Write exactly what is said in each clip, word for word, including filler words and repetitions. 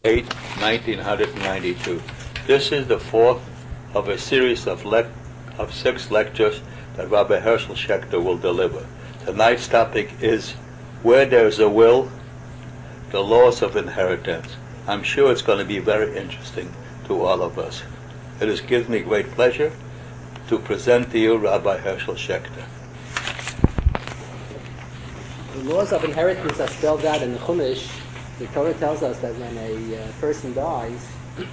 eighth, nineteen ninety-two. This is the fourth of a series of, lec- of six lectures that Rabbi Herschel Schechter will deliver. Tonight's topic is Where There's a Will, the Laws of Inheritance. I'm sure it's going to be very interesting to all of us. It is, gives me great pleasure to present to you Rabbi Herschel Schechter. The laws of inheritance are spelled out in the Chumash. The Torah tells us that when a uh, person dies,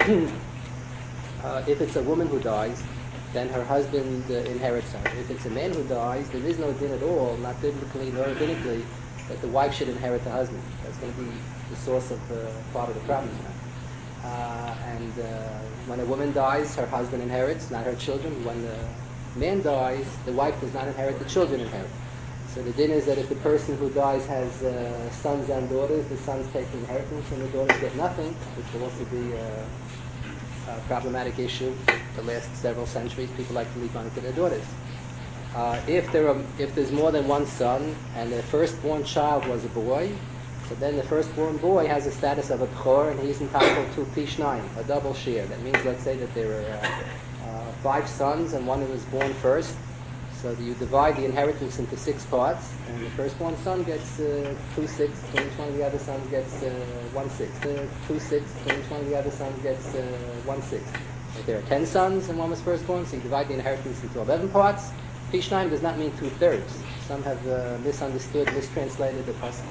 uh, if it's a woman who dies, then her husband uh, inherits her. If it's a man who dies, there is no din at all, not biblically nor rabbinically, that the wife should inherit the husband. That's going to be the source of uh, part of the problem now. Uh, and uh, when a woman dies, her husband inherits, not her children. When the man dies, the wife does not inherit, the children inherit. So the din is that if the person who dies has uh, sons and daughters, the sons take the inheritance and the daughters get nothing, which will also be a, a problematic issue. The last several centuries, people like to leave money to their daughters. Uh, if there are, if there's more than one son and the firstborn child was a boy, so then the firstborn boy has the status of a b'chor and he's entitled to pishnayim, a double share. That means, let's say that there are uh, uh, five sons and one who was born first. So you divide the inheritance into six parts, and the firstborn son gets uh, two sixths, and each one of the other sons gets uh, one sixth. Uh, two sixths, and each one of the other sons gets uh, one sixth. If there are ten sons and one was firstborn, so you divide the inheritance into eleven parts. Pishnayim does not mean two thirds. Some have uh, misunderstood, mistranslated the pasuk.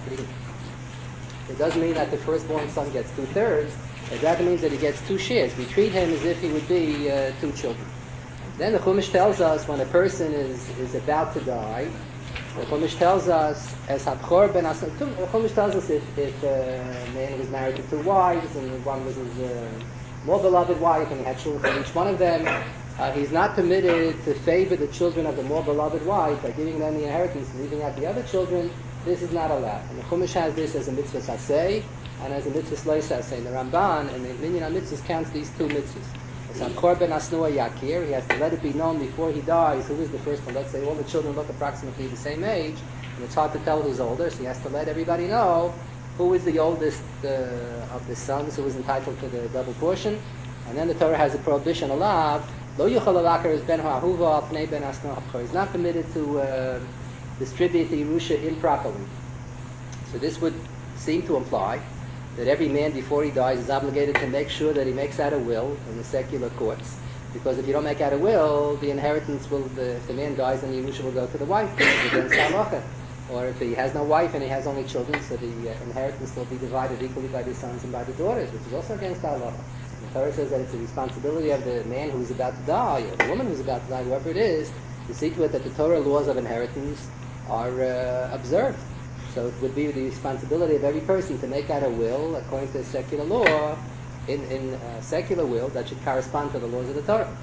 It doesn't mean that the firstborn son gets two thirds. It rather means that he gets two shares. We treat him as if he would be uh, two children. Then the Chumash tells us when a person is, is about to die, the Chumash tells us, as Habchor ben Asna, the Chumash tells us if, if a man was married to two wives, and one was his uh, more beloved wife, and he had children from each one of them, uh, he's not permitted to favor the children of the more beloved wife by giving them the inheritance and leaving out the other children. This is not allowed. And the Chumash has this as a mitzvah saseh, and as a mitzvah slay saseh. The Ramban and the Minyan HaMitzvahs counts these two mitzvahs. Habchor ben Asnua Yakir, he has to let it be known before he dies who is the first one. Let's say all the children look approximately the same age, and it's hard to tell who's older, so he has to let everybody know who is the oldest uh, of the sons who is entitled to the double portion. And then the Torah has a prohibition allowed. Lo yuchal alakar is ben ha'ahuva al pnei ben Asnua Habchor. He's not permitted to uh, distribute the Yerusha improperly. So this would seem to imply that every man before he dies is obligated to make sure that he makes out a will in the secular courts. Because if you don't make out a will, the inheritance will, the, if the man dies, then the Yerusha will go to the wife, against halacha. Or if he has no wife and he has only children, so the uh, inheritance will be divided equally by the sons and by the daughters, which is also against halacha. The Torah says that it's the responsibility of the man who's about to die, or the woman who's about to die, whoever it is, to see to it that the Torah laws of inheritance are uh, observed. So it would be the responsibility of every person to make out a will according to secular law, in, in a secular will that should correspond to the laws of the Torah.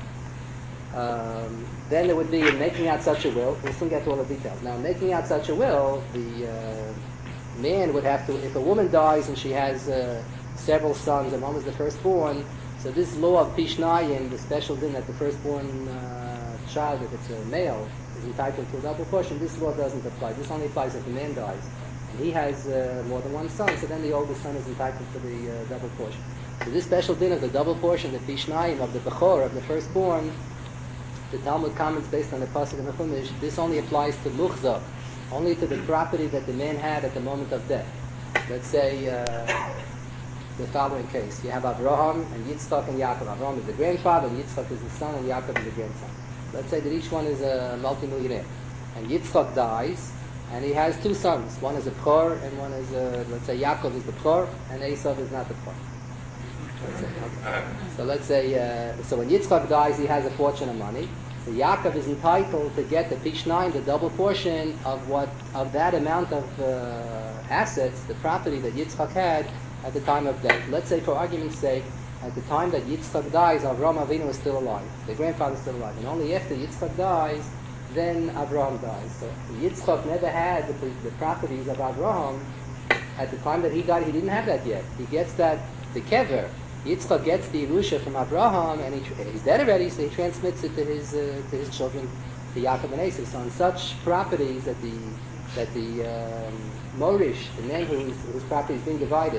Um, then there would be in making out such a will, we'll soon get to all the details. Now, in making out such a will, the uh, man would have to, if a woman dies and she has uh, several sons and one was the firstborn, so this law of Pishnayim, the special din that the firstborn uh, child, if it's a male, is entitled to a double portion, this law doesn't apply. This only applies if the man dies. And he has uh, more than one son, so then the oldest son is entitled to the uh, double portion. So this special din of the double portion, the pishnayim, of the bechor, of the firstborn, the Talmud comments based on the pasuk in the Chumash, this only applies to luchza, only to the property that the man had at the moment of death. Let's say uh, the following case. You have Avraham and Yitzchak and Yaakov. Avraham is the grandfather, and Yitzchak is the son, and Yaakov is the grandson. Let's say that each one is a multimillionaire. And Yitzchak dies, and he has two sons. One is a b'chor, and one is a, let's say Yaakov is the b'chor, and Esav is not the b'chor. Let's say, okay. So let's say, uh, so when Yitzchak dies, he has a fortune of money. So Yaakov is entitled to get the pishnayim, the double portion of what, of that amount of uh, assets, the property that Yitzchak had at the time of death. Let's say, for argument's sake, at the time that Yitzchak dies, Avraham Avinu is still alive. The grandfather is still alive. And only after Yitzchak dies, then Avraham dies. So Yitzchak never had the, the properties of Avraham. At the time that he died, he didn't have that yet. He gets that, the kever. Yitzchak gets the Yerusha from Avraham, and he, he's dead already, so he transmits it to his uh, to his children, to Yaakov and Esav. So on such properties that the that the um, Morish, the man whose, whose property is being divided,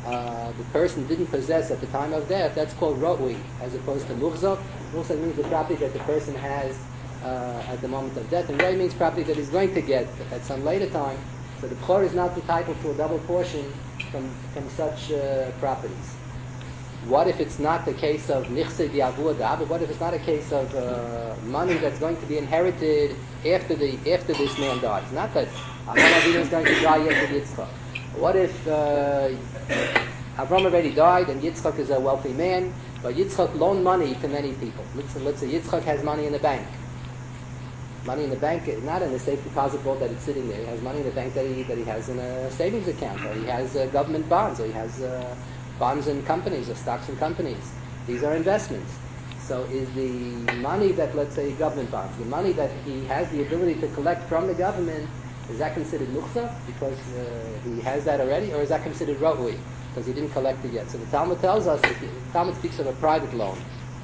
uh, the person didn't possess at the time of death, that's called ro'ui, as opposed to muhzak. Muhzak means the property that the person has uh, at the moment of death, and ro'ui means property that he's going to get at some later time. So the b'chor is not entitled to a double portion from, from such uh, properties. What if it's not the case of nichse di'avuda, but what if it's not a case of uh, money that's going to be inherited after the after this man dies? Not that Avraham Avinu is going to die after Yitzchak. What if uh, Avraham already died and Yitzchak is a wealthy man, but Yitzchak loaned money to many people? Let's, let's say Yitzchak has money in the bank. Money in the bank, not in a safe deposit vault that it's sitting there. He has money in the bank that he, that he has in a savings account, or he has uh, government bonds, or he has uh, bonds in companies, or stocks in companies. These are investments. So is the money that, let's say, government bonds, the money that he has the ability to collect from the government, is that considered muhzak because uh, he has that already, or is that considered ro'ui because he didn't collect it yet? So the Talmud tells us, if the Talmud speaks of a private loan.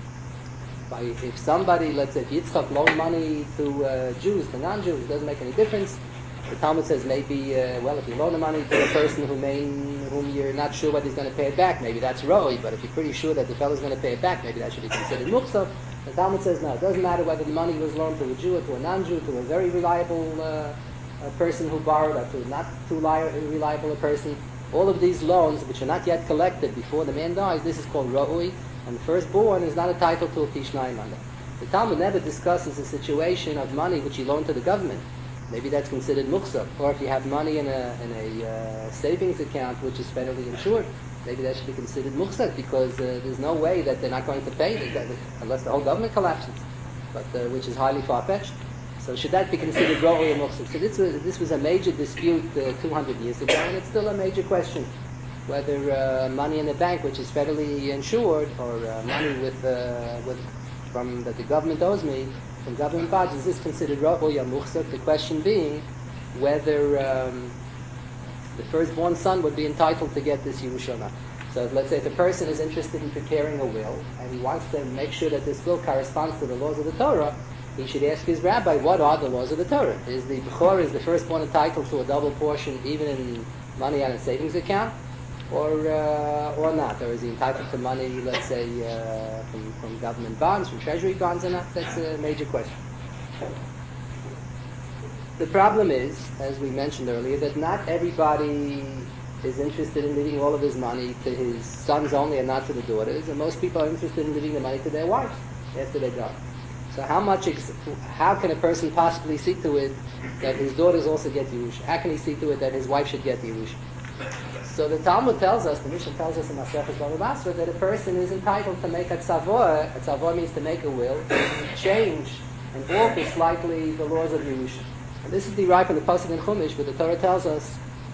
By, if somebody, let's say, if Yitzchak loaned money to uh, Jews, to non-Jews, it doesn't make any difference. The Talmud says maybe, uh, well, if you loan the money to a person who may, whom you're not sure whether he's going to pay it back, maybe that's ro'ui, but if you're pretty sure that the fellow's going to pay it back, maybe that should be considered muhzak. The Talmud says, no, it doesn't matter whether the money was loaned to a Jew or to a non-Jew, to a very reliable uh, a person who borrowed, or to not too li- reliable a person. All of these loans, which are not yet collected before the man dies, this is called ro'ui, and the firstborn is not entitled to a pishnayim on that. The Talmud never discusses a situation of money which he loaned to the government. Maybe that's considered muhzak. Or if you have money in a, in a uh, savings account which is federally insured, maybe that should be considered muhzak because uh, there's no way that they're not going to pay it unless the whole government collapses, but uh, which is highly far-fetched. So should that be considered ro'ui or muhzak? So this was, this was a major dispute uh, two hundred years ago, and it's still a major question. Whether uh, money in the bank, which is federally insured, or uh, money with, uh, with from that the government owes me, from government bonds, is this considered ro'ui or muhzak? The question being whether um, the firstborn son would be entitled to get this Yerusha. So let's say if a person is interested in preparing a will, and he wants to make sure that this will corresponds to the laws of the Torah, he should ask his rabbi, what are the laws of the Torah? Is the b'chor, is the firstborn entitled to a double portion even in money on a savings account? Or uh, or not? Or is he entitled to money, let's say, uh, from, from government bonds, from treasury bonds or not? That's a major question. The problem is, as we mentioned earlier, that not everybody is interested in leaving all of his money to his sons only and not to the daughters, and most people are interested in leaving the money to their wives after they die. So how much, ex- how can a person possibly see to it that his daughters also get Yerusha? How can he see to it that his wife should get Yerusha? So the Talmud tells us, the Mishnah tells us in Masechet Bava Basra, that a person is entitled to make a tzavor. A tzavor means to make a will, to change and alter slightly the laws of Yerusha. And this is derived from the pasuk in Chumash, where the Torah tells us,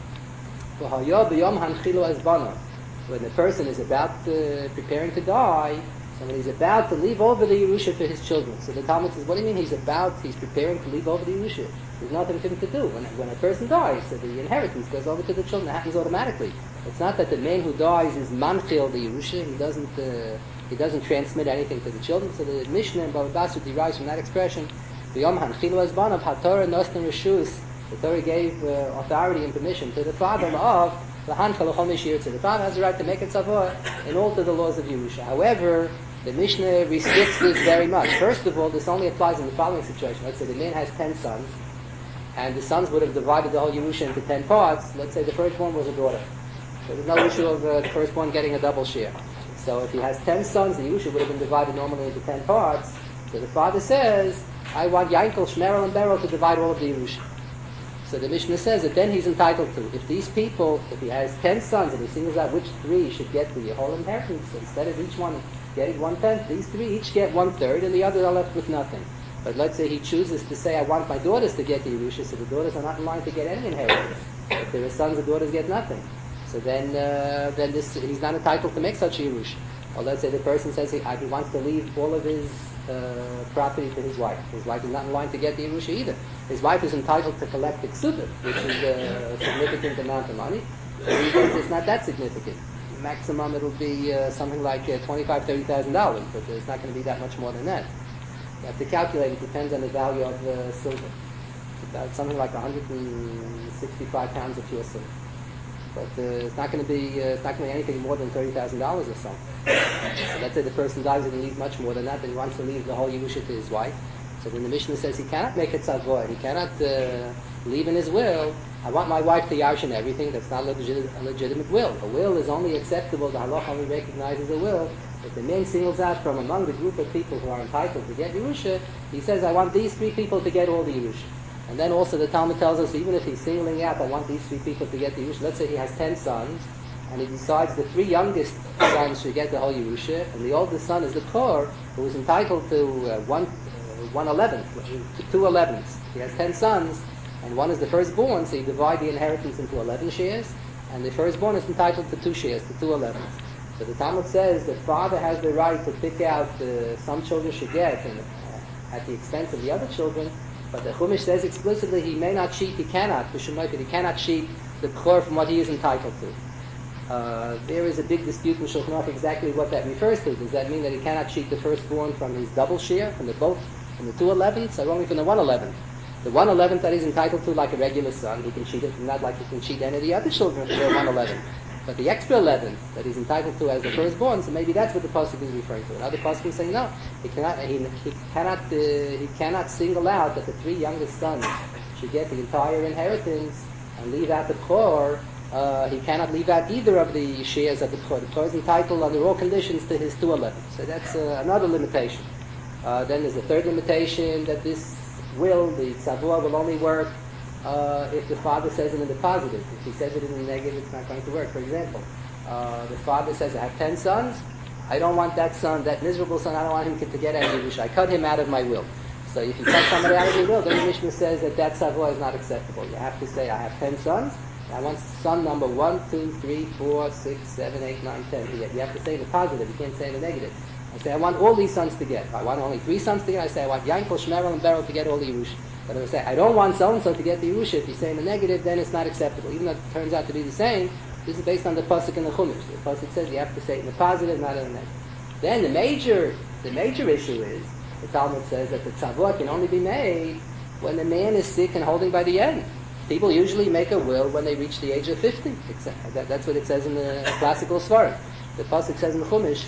"V'haya b'yom hanchilu azbana." When the person is about uh, preparing to die, and when he's about to leave over the Yerusha for his children. So the Talmud says, what do you mean he's about, he's preparing to leave over the Yerusha? There's nothing for him to do. When, when a person dies, so the inheritance goes over to the children. It happens automatically. It's not that the man who dies is manchil the Yerusha. He doesn't uh, he doesn't transmit anything to the children. So the Mishnah in Bava Basra derives from that expression, V'yom hanchilu azbanav haTorah nosten reshus. The Torah gave uh, authority and permission to the father of the hanchal l'chol mishir. The father has the right to make a tzavor and alter the laws of Yerusha. However, the Mishnah restricts this very much. First of all, this only applies in the following situation. Let's say the man has ten sons, and the sons would have divided the whole Yerusha into ten parts. Let's say the firstborn was a daughter. So there's no issue of uh, the firstborn getting a double share. So if he has ten sons, the Yerusha would have been divided normally into ten parts. So the father says, I want Yankel, Shmerel, and Beryl to divide all of the Yerusha. So the Mishnah says that then he's entitled to. If these people, if he has ten sons, and he singles out which three should get the whole inheritance, instead of each one getting one-tenth, these three each get one-third, and the others are left with nothing. But let's say he chooses to say, I want my daughters to get the Yerusha, so the daughters are not in line to get any inheritance. If there are sons, the daughters get nothing. So then uh, then this he's not entitled to make such a Yerusha. Or let's say the person says he, he wants to leave all of his uh, property to his wife. His wife is not in line to get the Yerusha either. His wife is entitled to collect the ksubah, which is a significant amount of money. But he thinks it's not that significant. Maximum it'll be uh, something like uh, twenty-five thousand dollars, thirty thousand dollars, but it's not going to be that much more than that. You have to calculate, it depends on the value of the silver. It's about something like one hundred sixty-five pounds of pure silver. but uh, it's not going to be uh, it's not going to be anything more than thirty thousand dollars or so. So let's say the person dies and leaves much more than that, then he wants to leave the whole Yerusha to his wife. So then the Mishnah says he cannot make a tzavor, he cannot uh, leave in his will, I want my wife to yarshin everything. That's not a legitimate, a legitimate will. A will is only acceptable, the halacha only recognizes a will if the man singles out from among the group of people who are entitled to get Yerusha, he says, I want these three people to get all the Yerusha. And then also the Talmud tells us, even if he's singling out, I want these three people to get the Yerusha, let's say he has ten sons, and he decides the three youngest sons should get the whole Yerusha, and the oldest son is the Kor, who is entitled to uh, one, uh, one eleventh, two elevenths. He has ten sons, and one is the firstborn, so you divide the inheritance into eleven shares, and the firstborn is entitled to two shares, to two elevenths. So the Talmud says the father has the right to pick out uh, some children should get, and, uh, at the expense of the other children, but the Chumash says explicitly he may not cheat, he cannot, he cannot cheat the Kor from what he is entitled to. Uh, there is a big dispute in Shulchan Aruch exactly what that refers to. Does that mean that he cannot cheat the firstborn from his double share, from the both, from the two elevenths, or only from the one eleventh? The one eleventh that he's entitled to, like a regular son, he can cheat it from that like he can cheat any of the other children for their one eleventh. But the extra eleventh that he's entitled to as the firstborn, so maybe that's what the pasuk is referring to. Another pasuk is saying no, he cannot. He, he cannot. Uh, he cannot single out that the three youngest sons should get the entire inheritance and leave out the Kor. Uh, he cannot leave out either of the shares of the Kor. The Kor is entitled under all conditions to his two elevenths. So that's uh, another limitation. Uh, then there's a third limitation that this will, the tzavua, will only work uh, if the father says it in the positive. If he says it in the negative, it's not going to work. For example, uh, the father says, I have ten sons. I don't want that son, that miserable son, I don't want him to get any Yerusha. I cut him out of my will. So if you cut somebody out of your will, then the Mishnah says that that tzavua is not acceptable. You have to say, I have ten sons. I want son number one, two, three, four, six, seven, eight, nine, ten. You have to say in the positive. You can't say in the negative. I say, I want all these sons to get. If I want only three sons to get, I say, I want Yankel, Shmerel, and Beryl to get all the Yerusha. But if I say, I don't want so-and-so to get the Yerusha, if you say in the negative, then it's not acceptable. Even though it turns out to be the same, this is based on the pasuk in the Chumash. The pasuk says you have to say it in the positive, not in the negative. Then the major, the major issue is, the Talmud says that the tzavua can only be made when the man is sick and holding by the end. People usually make a will when they reach the age of fifty. That's what it says in the classical Svarim. The pasuk says in the Chumash,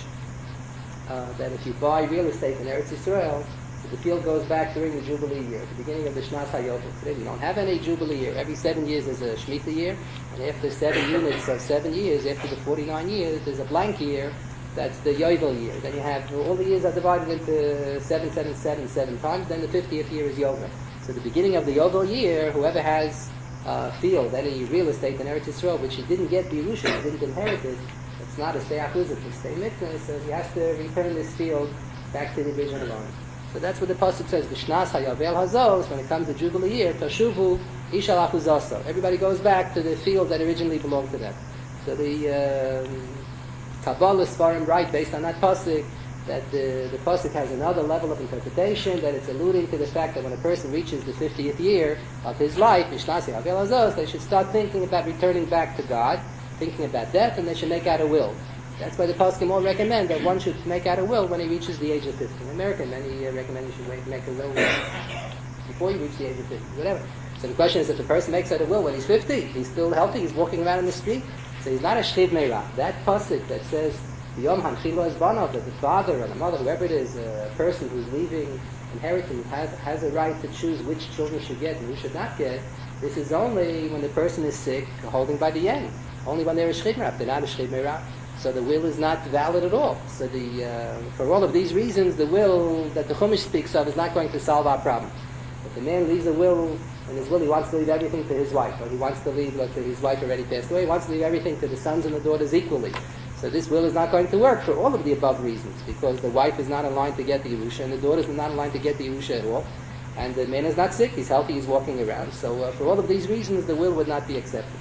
Uh, that if you buy real estate in Eretz Yisrael, the field goes back during the Jubilee year, at the beginning of the Shnas HaYovel. Today we don't have any Jubilee year. Every seven years there's a Shemitah year, and after seven units of seven years, after the forty-nine years, there's a blank year, that's the Yovel year. Then you have, all the years are divided into seven, seven, seven, seven times, then the fiftieth year is Yovel. So the beginning of the Yovel year, whoever has uh, field, any real estate in Eretz Yisrael, which he didn't get Yerusha, he didn't inherit it, it's not a stay achuzah, it's a stay mikvah, so he has to return this field back to the original owner. So that's what the pasuk says, V'shnas hayavel hazos, when it comes to Jubilee year, tashuvu ishal achuzaso. Everybody goes back to the field that originally belonged to them. So the um, Kabbalah Svarim write, based on that pasuk, that the, the pasuk has another level of interpretation, that it's alluding to the fact that when a person reaches the fiftieth year of his life, V'shnas hayavel hazos, they should start thinking about returning back to God, thinking about death, and they should make out a will. That's why the poskim all recommend that one should make out a will when he reaches the age of fifty. In America, many uh, recommend you should make a will before you reach the age of fifty, whatever. So the question is, if the person makes out a will when he's fifty, he's still healthy, he's walking around in the street, so he's not a shchiv meirah. That pasuk that says, Yom hanchilo es banov, that the father or the mother, whoever it is, a person who's leaving inheritance, has, has a right to choose which children should get and who should not get, this is only when the person is sick, holding by the end. Only when they're a shchiv meirah. They're not a shchiv meirah. So the will is not valid at all. So the uh, for all of these reasons, the will that the Chumash speaks of is not going to solve our problem. If the man leaves a will, in his will he wants to leave everything to his wife, or he wants to leave, let's say his wife already passed away, he wants to leave everything to the sons and the daughters equally. So this will is not going to work for all of the above reasons, because the wife is not aligned to get the Yerusha, and the daughters are not aligned to get the Yerusha at all. And the man is not sick, he's healthy, he's walking around. So uh, for all of these reasons, the will would not be accepted.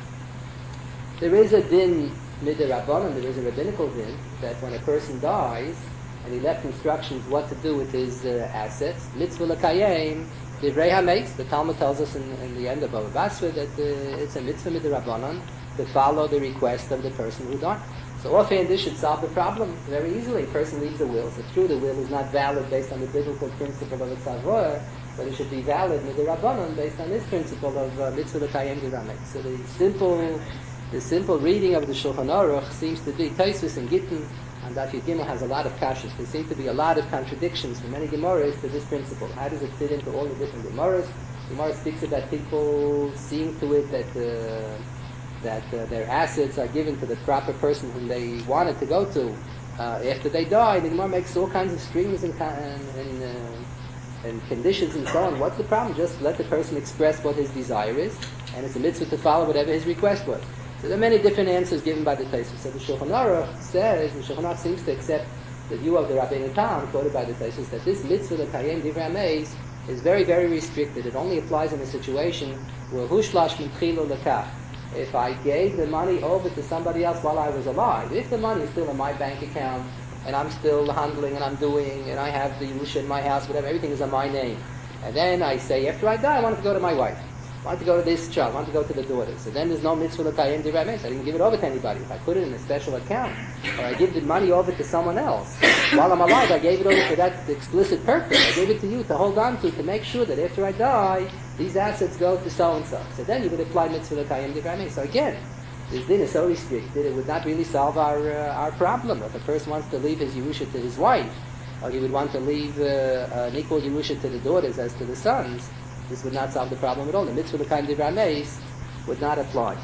There is a din midrabanan, there is a rabbinical din, that when a person dies and he left instructions what to do with his uh, assets, mitzvah l'kayim, divrei hametz, the Talmud tells us in, in the end of Bava Basra that uh, it's a mitzvah midrabanan to follow the request of the person who died. So offhand this should solve the problem very easily. A person leaves a will, so true the will is not valid based on the biblical principle of a tzavor, but it should be valid midrabanan based on this principle of uh, mitzvah l'kayim divrei hametz. So the simple The simple reading of the Shulchan Aruch seems to be Tosfos and Gittin, and Daf Yud Gimel has a lot of kashas. There seem to be a lot of contradictions from many Gemaras to this principle. How does it fit into all the different Gemaras? Gemara speaks about people seeing to it that uh, that uh, their assets are given to the proper person whom they wanted to go to uh, after they die. The Gemara makes all kinds of strings and and, and, uh, and conditions and so on. What's the problem? Just let the person express what his desire is, and it's a mitzvah to follow whatever his request was. So there are many different answers given by the Tosfos. So the Shulchan Aruch says, the Shulchan Aruch seems to accept the view of the Rabbeinu Tam, quoted by the Tosfos, that this mitzvah, the Kayem Divrei Hameis, is very, very restricted. It only applies in a situation where Hushlash Mitchilu Lekach. If I gave the money over to somebody else while I was alive, if the money is still in my bank account, and I'm still handling and I'm doing, and I have the Yerusha in my house, whatever, everything is on my name, and then I say, after I die, I want to go to my wife. I want to go to this child, I want to go to the daughter. So then there's no mitzvah l'kayem divrei hameis. I didn't give it over to anybody. If I put it in a special account, or I give the money over to someone else, while I'm alive, I gave it over for that explicit purpose. I gave it to you to hold on to, to make sure that after I die, these assets go to so-and-so. So then you would apply mitzvah l'kayem divrei hameis. So again, this din is so restricted, it would not really solve our uh, our problem. If a person wants to leave his Yerusha to his wife, or he would want to leave uh, an equal Yerusha to the daughters as to the sons, this would not solve the problem at all. The mitzvah l'kayem divrei hameis would not apply.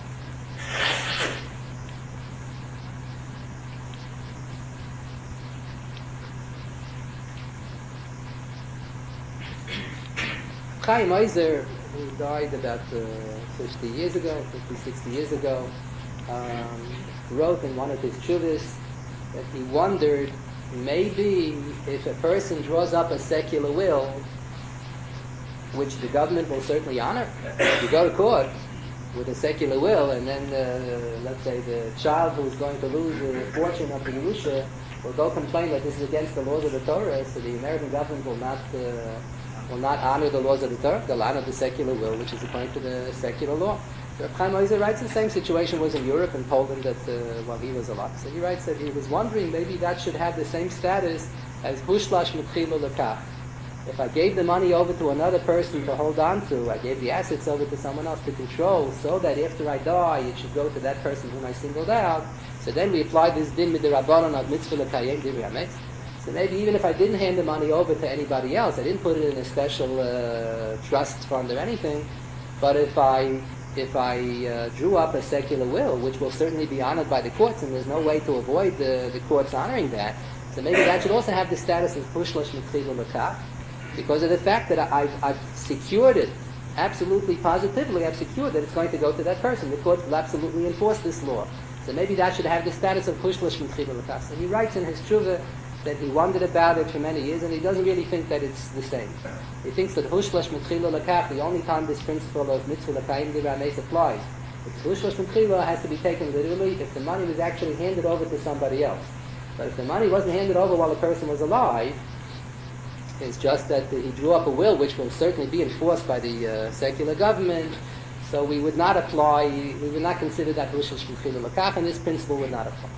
Chaim Ozer, who died about uh, fifty years ago, fifty, sixty years ago, um, wrote in one of his tshuvos that he wondered maybe if a person draws up a secular will, which the government will certainly honor. If you go to court with a secular will, and then, uh, let's say, the child who is going to lose the fortune of the Yerusha will go complain that this is against the laws of the Torah, so the American government will not uh, will not honor the laws of the Torah. They'll honor the secular will, which is according to the secular law. So Chaim Ozer writes the same situation was in Europe and Poland that uh, while he was alive. So he writes that he was wondering maybe that should have the same status as Hushlash Mitchilu Lekach. If I gave the money over to another person to hold on to, I gave the assets over to someone else to control, so that after I die, it should go to that person whom I singled out. So then we apply this din midirabbanan of mitzvah l'kayem divrei hameis. So maybe even if I didn't hand the money over to anybody else, I didn't put it in a special uh, trust fund or anything, but if I if I uh, drew up a secular will, which will certainly be honored by the courts, and there's no way to avoid the, the courts honoring that, so maybe that should also have the status of Hushlash Mitchilu Lekach, because of the fact that I've, I've secured it, absolutely positively, I've secured that it's going to go to that person. The court will absolutely enforce this law. So maybe that should have the status of Hushlash Mitchilu Lekach. And he writes in his tshuva that he wondered about it for many years, and he doesn't really think that it's the same. He thinks that Hushlash Mitchilu Lekach, the only time this principle of mitzvah l'kayem divrei hameis applies, if Hushlash Mitchilu has to be taken literally if the money was actually handed over to somebody else. But if the money wasn't handed over while the person was alive, it's just that he drew up a will which will certainly be enforced by the uh, secular government, so we would not apply, we would not consider that Hushlash Mitchilu Lekach, and this principle would not apply.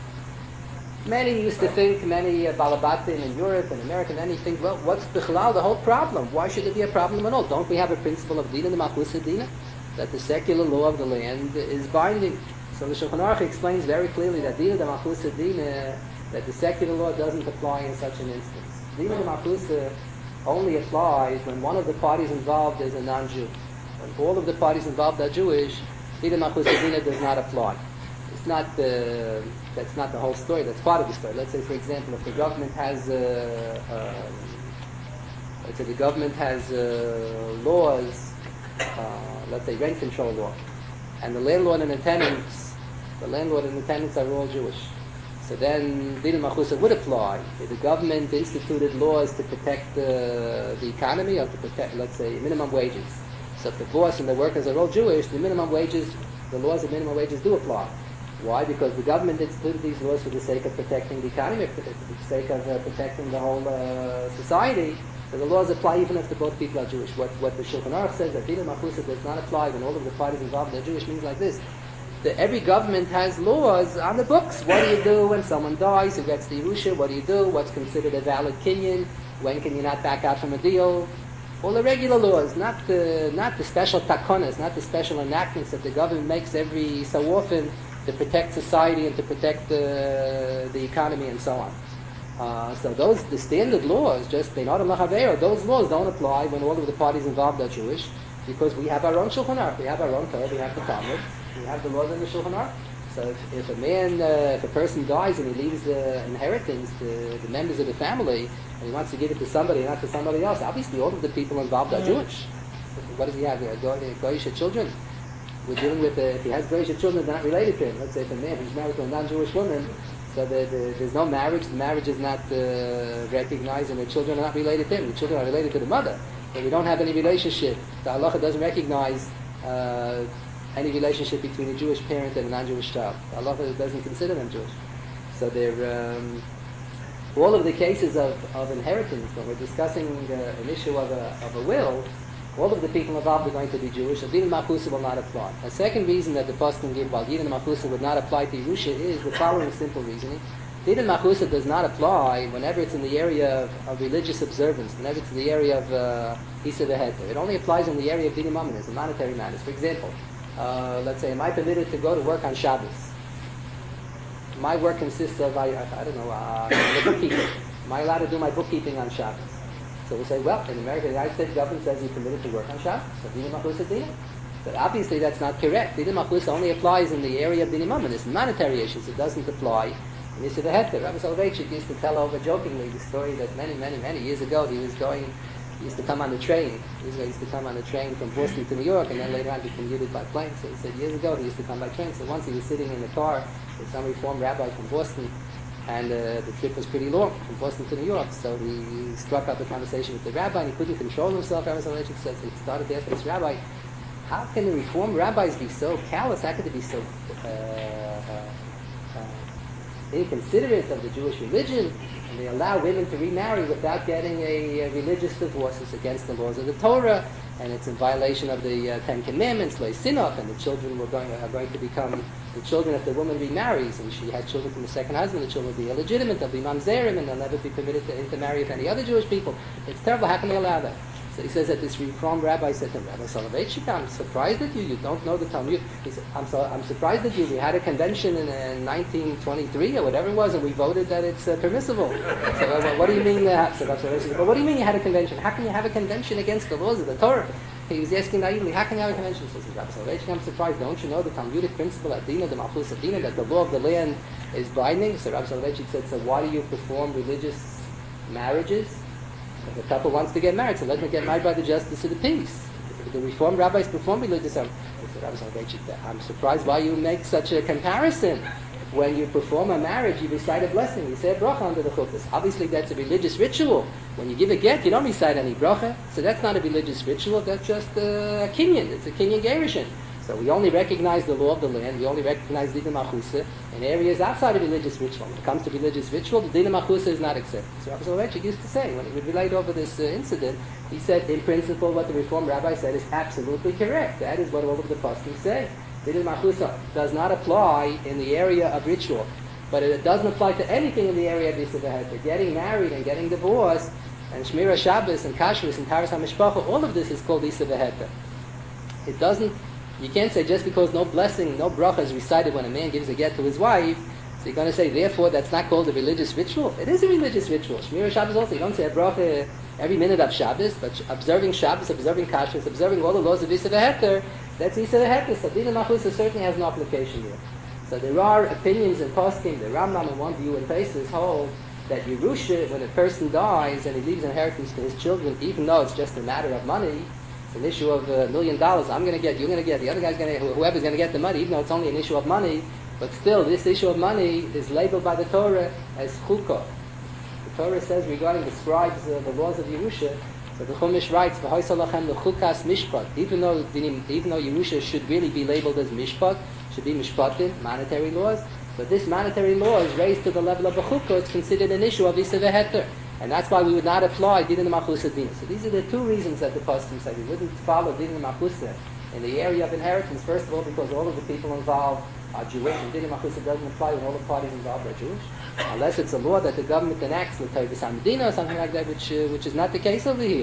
Many used to think, many uh, Balabatim in Europe and America, many think, well, what's Bichlal, the whole problem? Why should there be a problem at all? Don't we have a principle of Dina, the Malchus Dina, that the secular law of the land is binding? So the Shulchan Aruch explains very clearly that Dina, the Malchus Dina, that the secular law doesn't apply in such an instance. Dina the Malchusa only applies when one of the parties involved is a non-Jew. When all of the parties involved are Jewish, Dina Malchusa Dina does not apply. It's not uh, that's not the whole story. That's part of the story. Let's say, for example, if the government has uh, uh, let's say the government has uh, laws, uh, let's say rent control law, and the landlord and the tenants, the landlord and the tenants are all Jewish. So then Dina Malchusa would apply. If the government instituted laws to protect the, the economy, or to protect, let's say, minimum wages. So if the boss and the workers are all Jewish, the minimum wages, the laws of minimum wages do apply. Why? Because the government instituted these laws for the sake of protecting the economy, for the sake of uh, protecting the whole uh, society. So the laws apply even if the both people are Jewish. What, what the Shulchan Aruch says, that Dina Malchusa does not apply when all of the parties involved are Jewish, means like this. The, every government has laws on the books. What do you do when someone dies? Who gets the Yerusha? What do you do? What's considered a valid kinyan? When can you not back out from a deal? All the regular laws, not the, not the special takonas, not the special enactments that the government makes every so often to protect society and to protect the, the economy and so on. Uh, so those, the standard laws, just Beinadam Lachaveiro, those laws don't apply when all of the parties involved are Jewish, because we have our own Shulchan Aruch, we have our own Torah, we have the Talmud, we have the laws in the Shulchan Aruch. So if, if a man, uh, if a person dies and he leaves the inheritance to the members of the family, and he wants to give it to somebody, not to somebody else, obviously all of the people involved are Jewish. What does he have? Uh, Goyish children? We're dealing with, uh, if he has Goyish children, they're not related to him. Let's say if a man who's married to a non-Jewish woman, so the, the, there's no marriage, the marriage is not uh, recognized, and the children are not related to him. The children are related to the mother. But we don't have any relationship. The halacha doesn't recognize uh, any relationship between a Jewish parent and a non-Jewish child. The halacha doesn't consider them Jewish. So they're, um, all of the cases of, of inheritance, when we're discussing uh, an issue of a, of a will, all of the people involved are going to be Jewish. Din Machusa will not apply. A second reason that the Poskim give while Din Machusa would not apply to Yerusha is the following simple reasoning. Din Machusa does not apply whenever it's in the area of, of religious observance, whenever it's in the area of uh, Isa V'Heter. It only applies in the area of Din Mamonis, in monetary matters. For example, uh, let's say, am I permitted to go to work on Shabbos? My work consists of, I, I, I don't know, uh, the bookkeeping. Am I allowed to do my bookkeeping on Shabbos? So we say, well, in America, the United States government says you're permitted to work on Shabbos. So Dina Machusa Dina. But obviously that's not correct. Dina Machusa only applies in the area of Dina Mamonis, monetary issues. It doesn't apply in Yisra V'Heter. Rabbi Soloveitchik used to tell over jokingly the story that many, many, many years ago he was going, he used to come on the train. He used to come on the train from Boston to New York, and then later on he commuted by plane. So he said years ago he used to come by train. So once he was sitting in the car with some Reform rabbi from Boston, and uh, the trip was pretty long from Boston to New York, so he struck up a conversation with the rabbi, and he couldn't control himself. Rabbi Soloveitchik says he started to ask this rabbi, how can the Reform rabbis be so callous? How could they be so uh, uh, uh, inconsiderate of the Jewish religion, and they allow women to remarry without getting a, a religious divorce? It's against the laws of the Torah, and it's in violation of the uh, Ten Commandments, Lo Sinach, and the children were going, are going to become the children if the woman remarries, and she had children from the second husband, the children will be illegitimate, they'll be mamzerim, and they'll never be permitted to intermarry with any other Jewish people. It's terrible. How can they allow that? So he says that this Reform rabbi said to him, Rabbi Soloveitchik, I'm surprised at you. You don't know the Talmud. He said, I'm, so, I'm surprised at you. We had a convention in uh, nineteen twenty-three or whatever it was, and we voted that it's uh, permissible. So uh, well, what do you mean? Uh, so Rabbi Soloveitchik said, well, what do you mean you had a convention? How can you have a convention against the laws of the Torah? He was asking naively, how can you have a convention? He says, Rabbi Soloveitchik, I'm surprised. Don't you know the Talmudic principle at Dina, the Malchus at Dina, that the law of the land is binding? So Rabbi Soloveitchik said, so why do you perform religious marriages? If a couple wants to get married, so let them get married by the justice of the peace. The Reform rabbis perform religious ceremonies. So Rabbi Soloveitchik, I'm surprised why you make such a comparison. When you perform a marriage, you recite a blessing. You say a bracha under the chuppahs. Obviously, that's a religious ritual. When you give a get, you don't recite any bracha. So that's not a religious ritual. That's just a kinyan. It's a kinyan gerushin. So we only recognize the law of the land. We only recognize Dina Machusa in areas outside of religious ritual. When it comes to religious ritual, the Dina Machusa is not accepted. So Rabbi Soloveitchik used to say, when he would relate over this uh, incident, he said, in principle, what the Reform rabbi said is absolutely correct. That is what all of the poskim say. Dina Machusa does not apply in the area of ritual, but it doesn't apply to anything in the area of Yisra V'Heter. Getting married and getting divorced, and Shmira Shabbos and Kashrus and Taras HaMishpacha, all of this is called Yisra V'Heter. It doesn't, you can't say just because no blessing, no bracha is recited when a man gives a get to his wife, so you're going to say, therefore, that's not called a religious ritual. It is a religious ritual. Shmira Shabbos also, you don't say a bracha every minute of Shabbos, but observing Shabbos, observing Kashrus, observing all the laws of Yisra V'Heter, that's Yisra V'Heter. So Dina Machusa certainly has no application here. So there are opinions in poskim. The Rambam in one view in Taisus hold that Yerusha, when a person dies and he leaves inheritance to his children, even though it's just a matter of money, it's an issue of a million dollars. I'm going to get, you're going to get, the other guy's going to, whoever's going to get the money, even though it's only an issue of money, but still this issue of money is labeled by the Torah as chukah. The Torah says regarding the scribes, uh, the laws of Yerusha, so the Chumash writes, "V'hoisalachem lechukas mishpat." Even though even though Yerusha should really be labeled as mishpat, should be mishpatim, monetary laws, but this monetary law is raised to the level of a chukah. It's considered an issue of Yisra V'Heter, and that's why we would not apply Dina Machusa Dina. So these are the two reasons that the poskim say we wouldn't follow Dina Machusa in the area of inheritance. First of all, because all of the people involved are Jewish, and Dina Machusa doesn't apply when all the parties involved are Jewish, unless it's a law that the government enacts with Tevis HaMedina or something like that, which uh, which is not the case over here.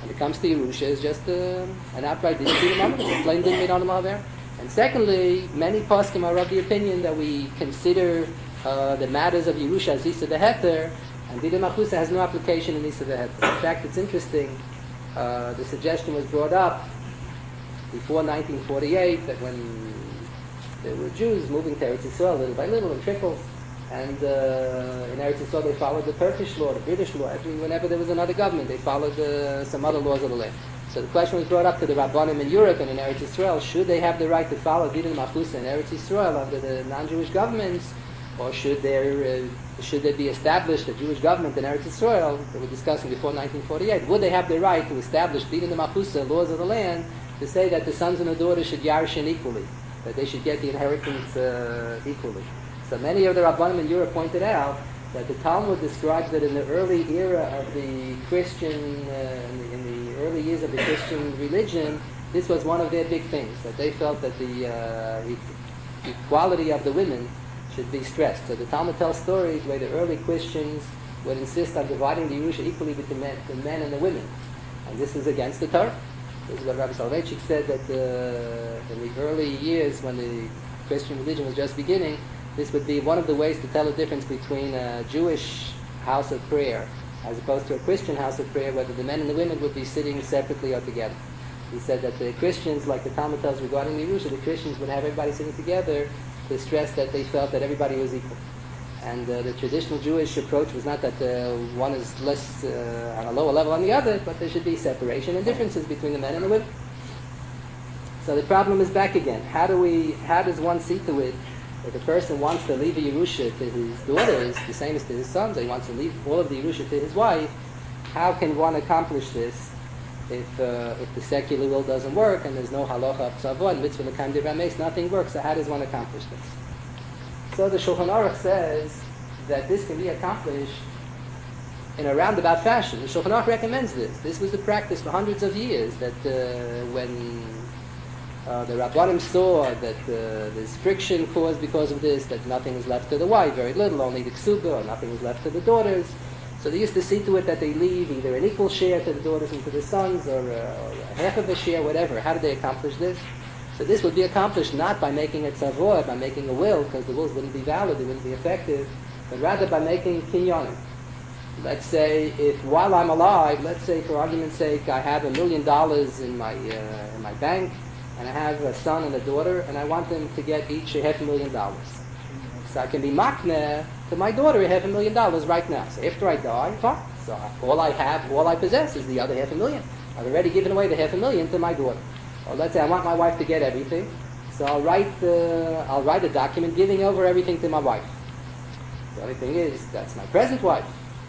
When it comes to Yerusha, it's just uh, an outright din b'din mamav, a plain din b'din mamav. And secondly, many poskim are of the opinion that we consider uh, the matters of Yerusha as Isa v'Heter, and Bidin Machusa has no application in Isa v'Heter. In fact, it's interesting, uh, the suggestion was brought up before nineteen forty-eight that when there were Jews moving to Eretz Yisrael little by little in trickles, and uh, in Eretz Yisrael they followed the Turkish law, the British law. Every, whenever there was another government, they followed uh, some other laws of the land. So the question was brought up to the Rabbanim in Europe and in Eretz Yisrael: should they have the right to follow Bidin Machusa in Eretz Yisrael under the non-Jewish governments, or should there uh, should there be established a Jewish government in Eretz Yisrael that we're discussing before nineteen forty-eight? Would they have the right to establish Bidin Machusa, laws of the land, to say that the sons and the daughters should yarshin equally, that they should get the inheritance uh, equally? So many of the Rabbanim in Europe pointed out that the Talmud describes that in the early era of the Christian, uh, in, the, in the early years of the Christian religion, this was one of their big things, that they felt that the uh, e- equality of the women should be stressed. So the Talmud tells stories where the early Christians would insist on dividing the Yerusha equally between men, the men and the women. And this is against the Torah. This is what Rabbi Soloveitchik said, that uh, in the early years when the Christian religion was just beginning, this would be one of the ways to tell the difference between a Jewish house of prayer as opposed to a Christian house of prayer, whether the men and the women would be sitting separately or together. He said that the Christians, like the Talmud tells regarding the Yerusha, the Christians would have everybody sitting together to stress that they felt that everybody was equal. And uh, the traditional Jewish approach was not that uh, one is less uh, on a lower level than the other, but there should be separation and differences between the men and the women. So the problem is back again. How do we? How does one see to it if a person wants to leave a Yerusha to his daughters, the same as to his sons, or he wants to leave all of the Yerusha to his wife? How can one accomplish this if uh, if the secular will doesn't work and there's no halacha psavon, mitzvah l'kayim divrei hameis, nothing works? So how does one accomplish this? So the Shulchan Aruch says that this can be accomplished in a roundabout fashion. The Shulchan Aruch recommends this. This was the practice for hundreds of years, that uh, when uh, the Rabbanim saw that uh, there's friction caused because of this, that nothing is left to the wife, very little, only the ksuba, or nothing is left to the daughters. So they used to see to it that they leave either an equal share to the daughters and to the sons, or, uh, or half of a share, whatever. How did they accomplish this? So this would be accomplished not by making a tzavor, by making a will, because the wills wouldn't be valid, they wouldn't be effective, but rather by making kinyanim. Let's say if while I'm alive, let's say for argument's sake, I have a million dollars in my uh, in my bank, and I have a son and a daughter, and I want them to get each a half a million dollars. So I can be makneh to my daughter a half a million dollars right now. So after I die, fine. So all I have, all I possess is the other half a million. I've already given away the half a million to my daughter. Or let's say I want my wife to get everything, so I'll write uh, I'll write a document giving over everything to my wife. The only thing is, that's my present wife.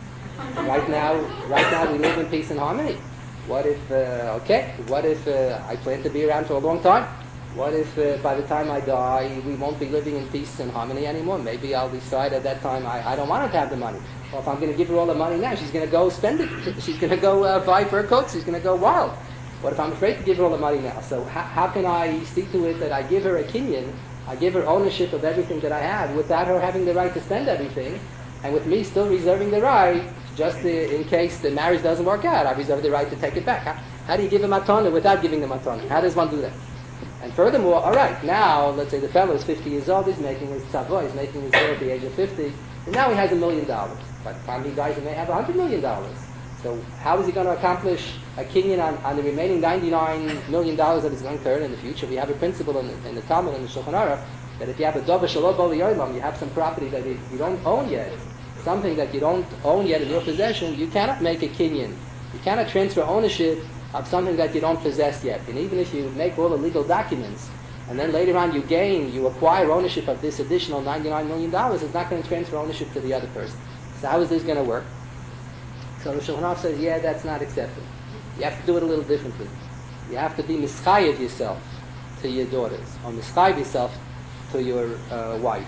Right now, right now we live in peace and harmony. What if, uh, okay, what if uh, I plan to be around for a long time? What if uh, by the time I die, we won't be living in peace and harmony anymore? Maybe I'll decide at that time I, I don't want her to have the money. Or if I'm going to give her all the money now, she's going to go spend it. She's going to go uh, buy fur coats. She's going to go wild. What if I'm afraid to give her all the money now? So how, how can I see to it that I give her a kinyan, I give her ownership of everything that I have without her having the right to spend everything, and with me still reserving the right, just to, in case the marriage doesn't work out, I reserve the right to take it back. How, how do you give a matana without giving the matana? How does one do that? And furthermore, all right, now, let's say the fellow is fifty years old, he's making his tzavah, he's making his will at the age of fifty, and now he has a million dollars. By the time he dies, he may have a hundred million dollars. So how is he going to accomplish a kinyan on, on the remaining ninety-nine million dollars that is going to earn in the future? We have a principle in the, in the Talmud and the Shulchan Aruch that if you have a dova shelo bo li'olam, you have some property that you, you don't own yet, something that you don't own yet in your possession, you cannot make a kinyan. You cannot transfer ownership of something that you don't possess yet. And even if you make all the legal documents, and then later on you gain, you acquire ownership of this additional ninety-nine million dollars, it's not going to transfer ownership to the other person. So how is this going to work? So the Shulchan Aruch says, yeah, that's not acceptable. You have to do it a little differently. You have to be mischayev yourself to your daughters, or mischayev yourself to your uh, wife.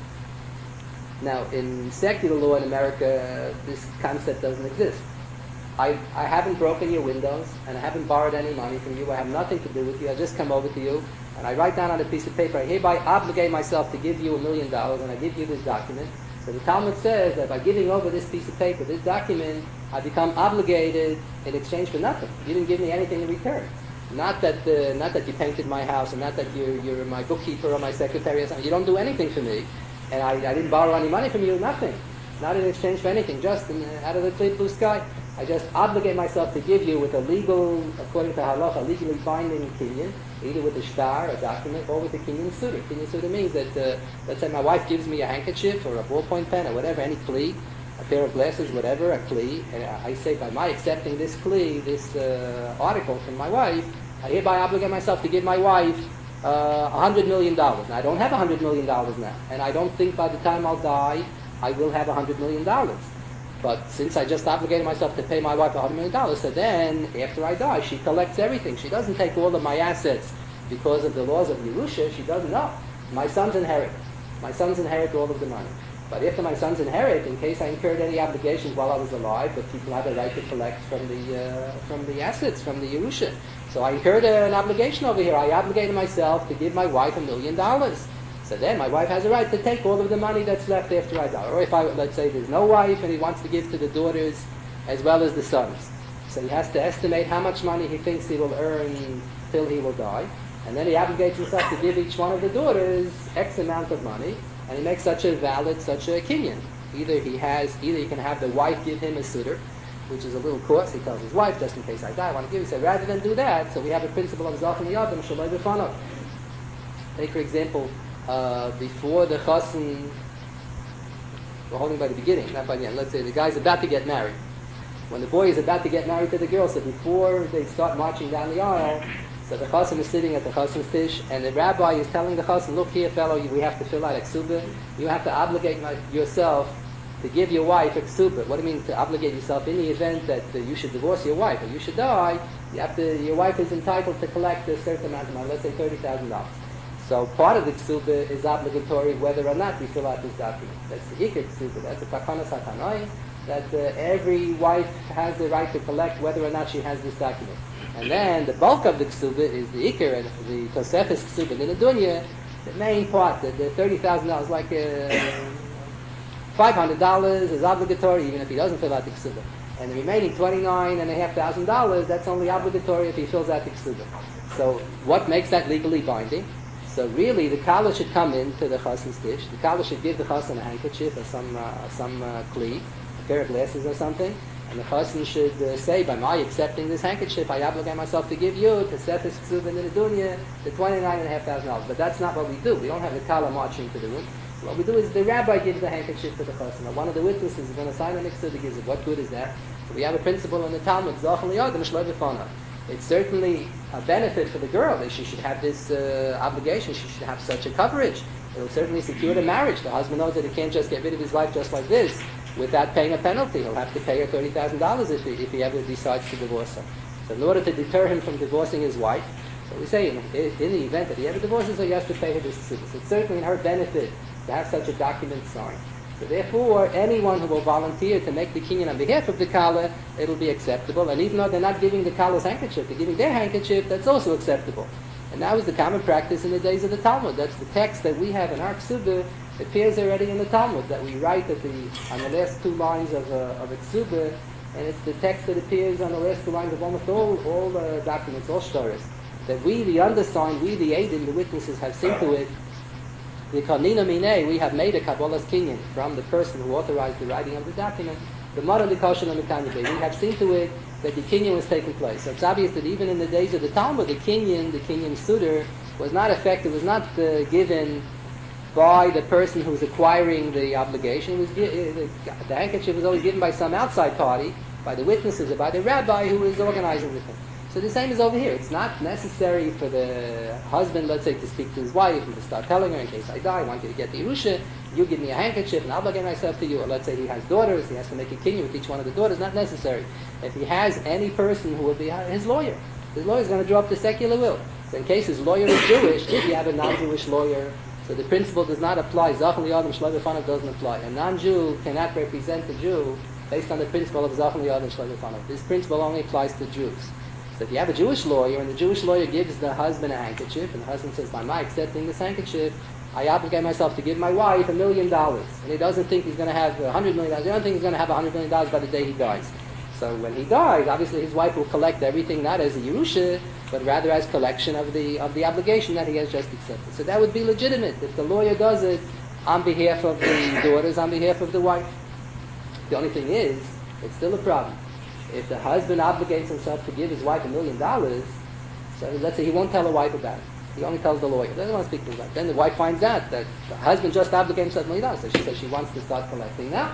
Now, in secular law in America, this concept doesn't exist. I, I haven't broken your windows, and I haven't borrowed any money from you. I have nothing to do with you. I just come over to you, and I write down on a piece of paper, I hereby obligate myself to give you a million dollars, and I give you this document. So the Talmud says that by giving over this piece of paper, this document, I become obligated in exchange for nothing. You didn't give me anything in return. Not that uh, not that you painted my house, and not that you're, you're my bookkeeper or my secretary or something. You don't do anything for me, and I, I didn't borrow any money from you. Nothing. Not in exchange for anything. Just in, out of the clear blue sky. I just obligate myself to give you with a legal, according to halacha, legally binding kinyan, either with a shtar, a document, or with a kinyan suda. Kinyan suda means that, uh, let's say my wife gives me a handkerchief or a ballpoint pen or whatever, any kli, a pair of glasses, whatever, a kli, and I say by my accepting this kli, this uh, article from my wife, I hereby obligate myself to give my wife uh, one hundred million dollars. Now, I don't have one hundred million dollars now, and I don't think by the time I'll die, I will have one hundred million dollars. But since I just obligated myself to pay my wife one hundred million dollars, so then, after I die, she collects everything. She doesn't take all of my assets because of the laws of Yerusha. She doesn't know. My sons inherit. My sons inherit all of the money. But after my sons inherit, in case I incurred any obligations while I was alive, but people have a right to collect from the uh, from the assets, from the Yerusha. So I incurred a, an obligation over here. I obligated myself to give my wife a million dollars. So then my wife has a right to take all of the money that's left after I die. Or if I, let's say there's no wife and he wants to give to the daughters as well as the sons. So he has to estimate how much money he thinks he will earn till he will die. And then he obligates himself to give each one of the daughters X amount of money. And he makes such a valid, such a kinyan. Either he has, either he can have the wife give him a suitor, which is a little cost. He tells his wife, just in case I die, I want to give you. He said, rather than do that, so we have a principle of Zach and Yadam, Shalai B'Fanav. Take, for example, Uh, before the chassan, we're holding by the beginning, not by the end. Let's say the guy's about to get married. When the boy is about to get married to the girl, so before they start marching down the aisle, so the chassan is sitting at the chassan's dish, and the rabbi is telling the chassan, look here, fellow, we have to fill out a ksuba. You have to obligate my, yourself to give your wife a ksuba. What do you mean to obligate yourself? In the event that uh, you should divorce your wife or you should die, you have to, your wife is entitled to collect a certain amount of money, let's say thirty thousand dollars. So part of the ksuba is obligatory whether or not we fill out this document. That's the ikar ksuba. That's the takanas hatanai, that uh, every wife has the right to collect whether or not she has this document. And then the bulk of the ksuba is the ikar, and the tosefes ksuba. In the dunya, the main part, the, the thirty thousand dollars, like uh, five hundred dollars is obligatory even if he doesn't fill out the ksuba. And the remaining twenty-nine and a half thousand dollars, that's only obligatory if he fills out the ksuba. So what makes that legally binding? So really, the kala should come into the chassan's dish. The kala should give the chassan a handkerchief or some uh, some uh, kli, a pair of glasses or something. And the chassan should uh, say, by my accepting this handkerchief, I obligate myself to give you, to set this ksuba in the dunya, the twenty-nine and a half thousand dollars. But that's not what we do. We don't have the kala marching into the room. What we do is the rabbi gives the handkerchief to the chassan. Now, one of the witnesses is going to sign the next to the gives it. What good is that? So we have a principle in the Talmud, Zach and Yadam, Shloi B'Fanav. It's certainly a benefit for the girl that she should have this uh, obligation. She should have such a coverage. It will certainly secure the marriage. The husband knows that he can't just get rid of his wife just like this without paying a penalty. He'll have to pay her thirty thousand dollars if he, if he ever decides to divorce her. So in order to deter him from divorcing his wife, so we say in, in the event that he ever divorces her, he has to pay her this. So it's certainly in her benefit to have such a document signed. So therefore, anyone who will volunteer to make the kinyan on behalf of the kala, it'll be acceptable. And even though they're not giving the kala's handkerchief, they're giving their handkerchief, that's also acceptable. And that was the common practice in the days of the Talmud. That's the text that we have in our ksuba. It appears already in the Talmud that we write at the on the last two lines of a, of a ksuba, and it's the text that appears on the last two lines of almost all all uh, documents, all shtaris. That we, the undersigned, we, the Eidim, the witnesses, have seen to it. The Kanina Minei, we have made a Kabbalah's kinyan from the person who authorized the writing of the document. The Mara Likoshan and the Kanibay, we have seen to it that the kinyan was taking place. So it's obvious that even in the days of the Talmud, the kinyan, the kinyan suitor, was not effective, was not uh, given by the person who was acquiring the obligation. It was the, the handkerchief was always given by some outside party, by the witnesses or by the rabbi who was organizing the thing. So the same is over here. It's not necessary for the husband, let's say, to speak to his wife and to start telling her, in case I die, I want you to get the Yerusha, you give me a handkerchief and I'll obligate myself to you. Or let's say he has daughters, he has to make a kinyan with each one of the daughters. Not necessary. If he has any person who will be his lawyer, his lawyer is going to draw up the secular will. So in case his lawyer is Jewish, if you have a non-Jewish lawyer, so the principle does not apply. Zach L'Yadam Shloi B'Fanav doesn't apply. A non-Jew cannot represent a Jew based on the principle of Zach L'Yadam Shloi B'Fanav. This principle only applies to Jews. So if you have a Jewish lawyer, and the Jewish lawyer gives the husband a handkerchief, and the husband says, by my accepting this handkerchief, I obligate myself to give my wife a million dollars. And he doesn't think he's going to have a hundred million dollars. He doesn't think he's going to have a hundred million dollars by the day he dies. So when he dies, obviously his wife will collect everything not as a Yerusha, but rather as collection of the of the obligation that he has just accepted. So that would be legitimate if the lawyer does it on behalf of the daughters, on behalf of the wife. The only thing is, it's still a problem. If the husband obligates himself to give his wife a million dollars, so let's say he won't tell the wife about it. He only tells the lawyer. He doesn't want to speak to his wife. Then the wife finds out that the husband just obligated himself a million dollars. So she says she wants to start collecting now.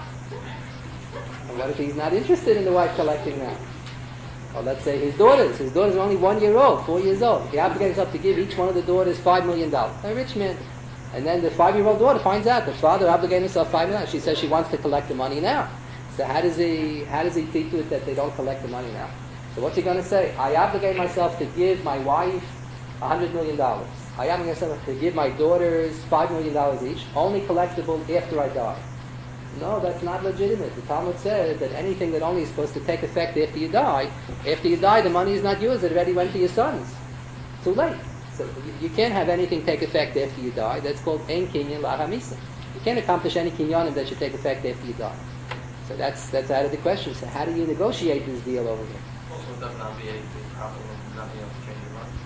And what if he's not interested in the wife collecting now? Or let's say his daughters. His daughters are only one year old, four years old. He obligates himself to give each one of the daughters five million dollars. A rich man. And then the five-year-old daughter finds out the father obligated himself five million dollars. She says she wants to collect the money now. So how does he how does he see to it that they don't collect the money now? So what's he going to say? I obligate myself to give my wife a hundred million dollars. I obligate myself to give my daughters five million dollars each, only collectible after I die. No, that's not legitimate. The Talmud says that anything that only is supposed to take effect after you die, after you die, the money is not yours. It already went to your sons. Too late. So you, you can't have anything take effect after you die. That's called Ein Kinyan Lahamisa. You can't accomplish any kinyanim that should take effect after you die. So that's that's out of the question. So how do you negotiate this deal over here? Also, it does not be a problem of not being able to change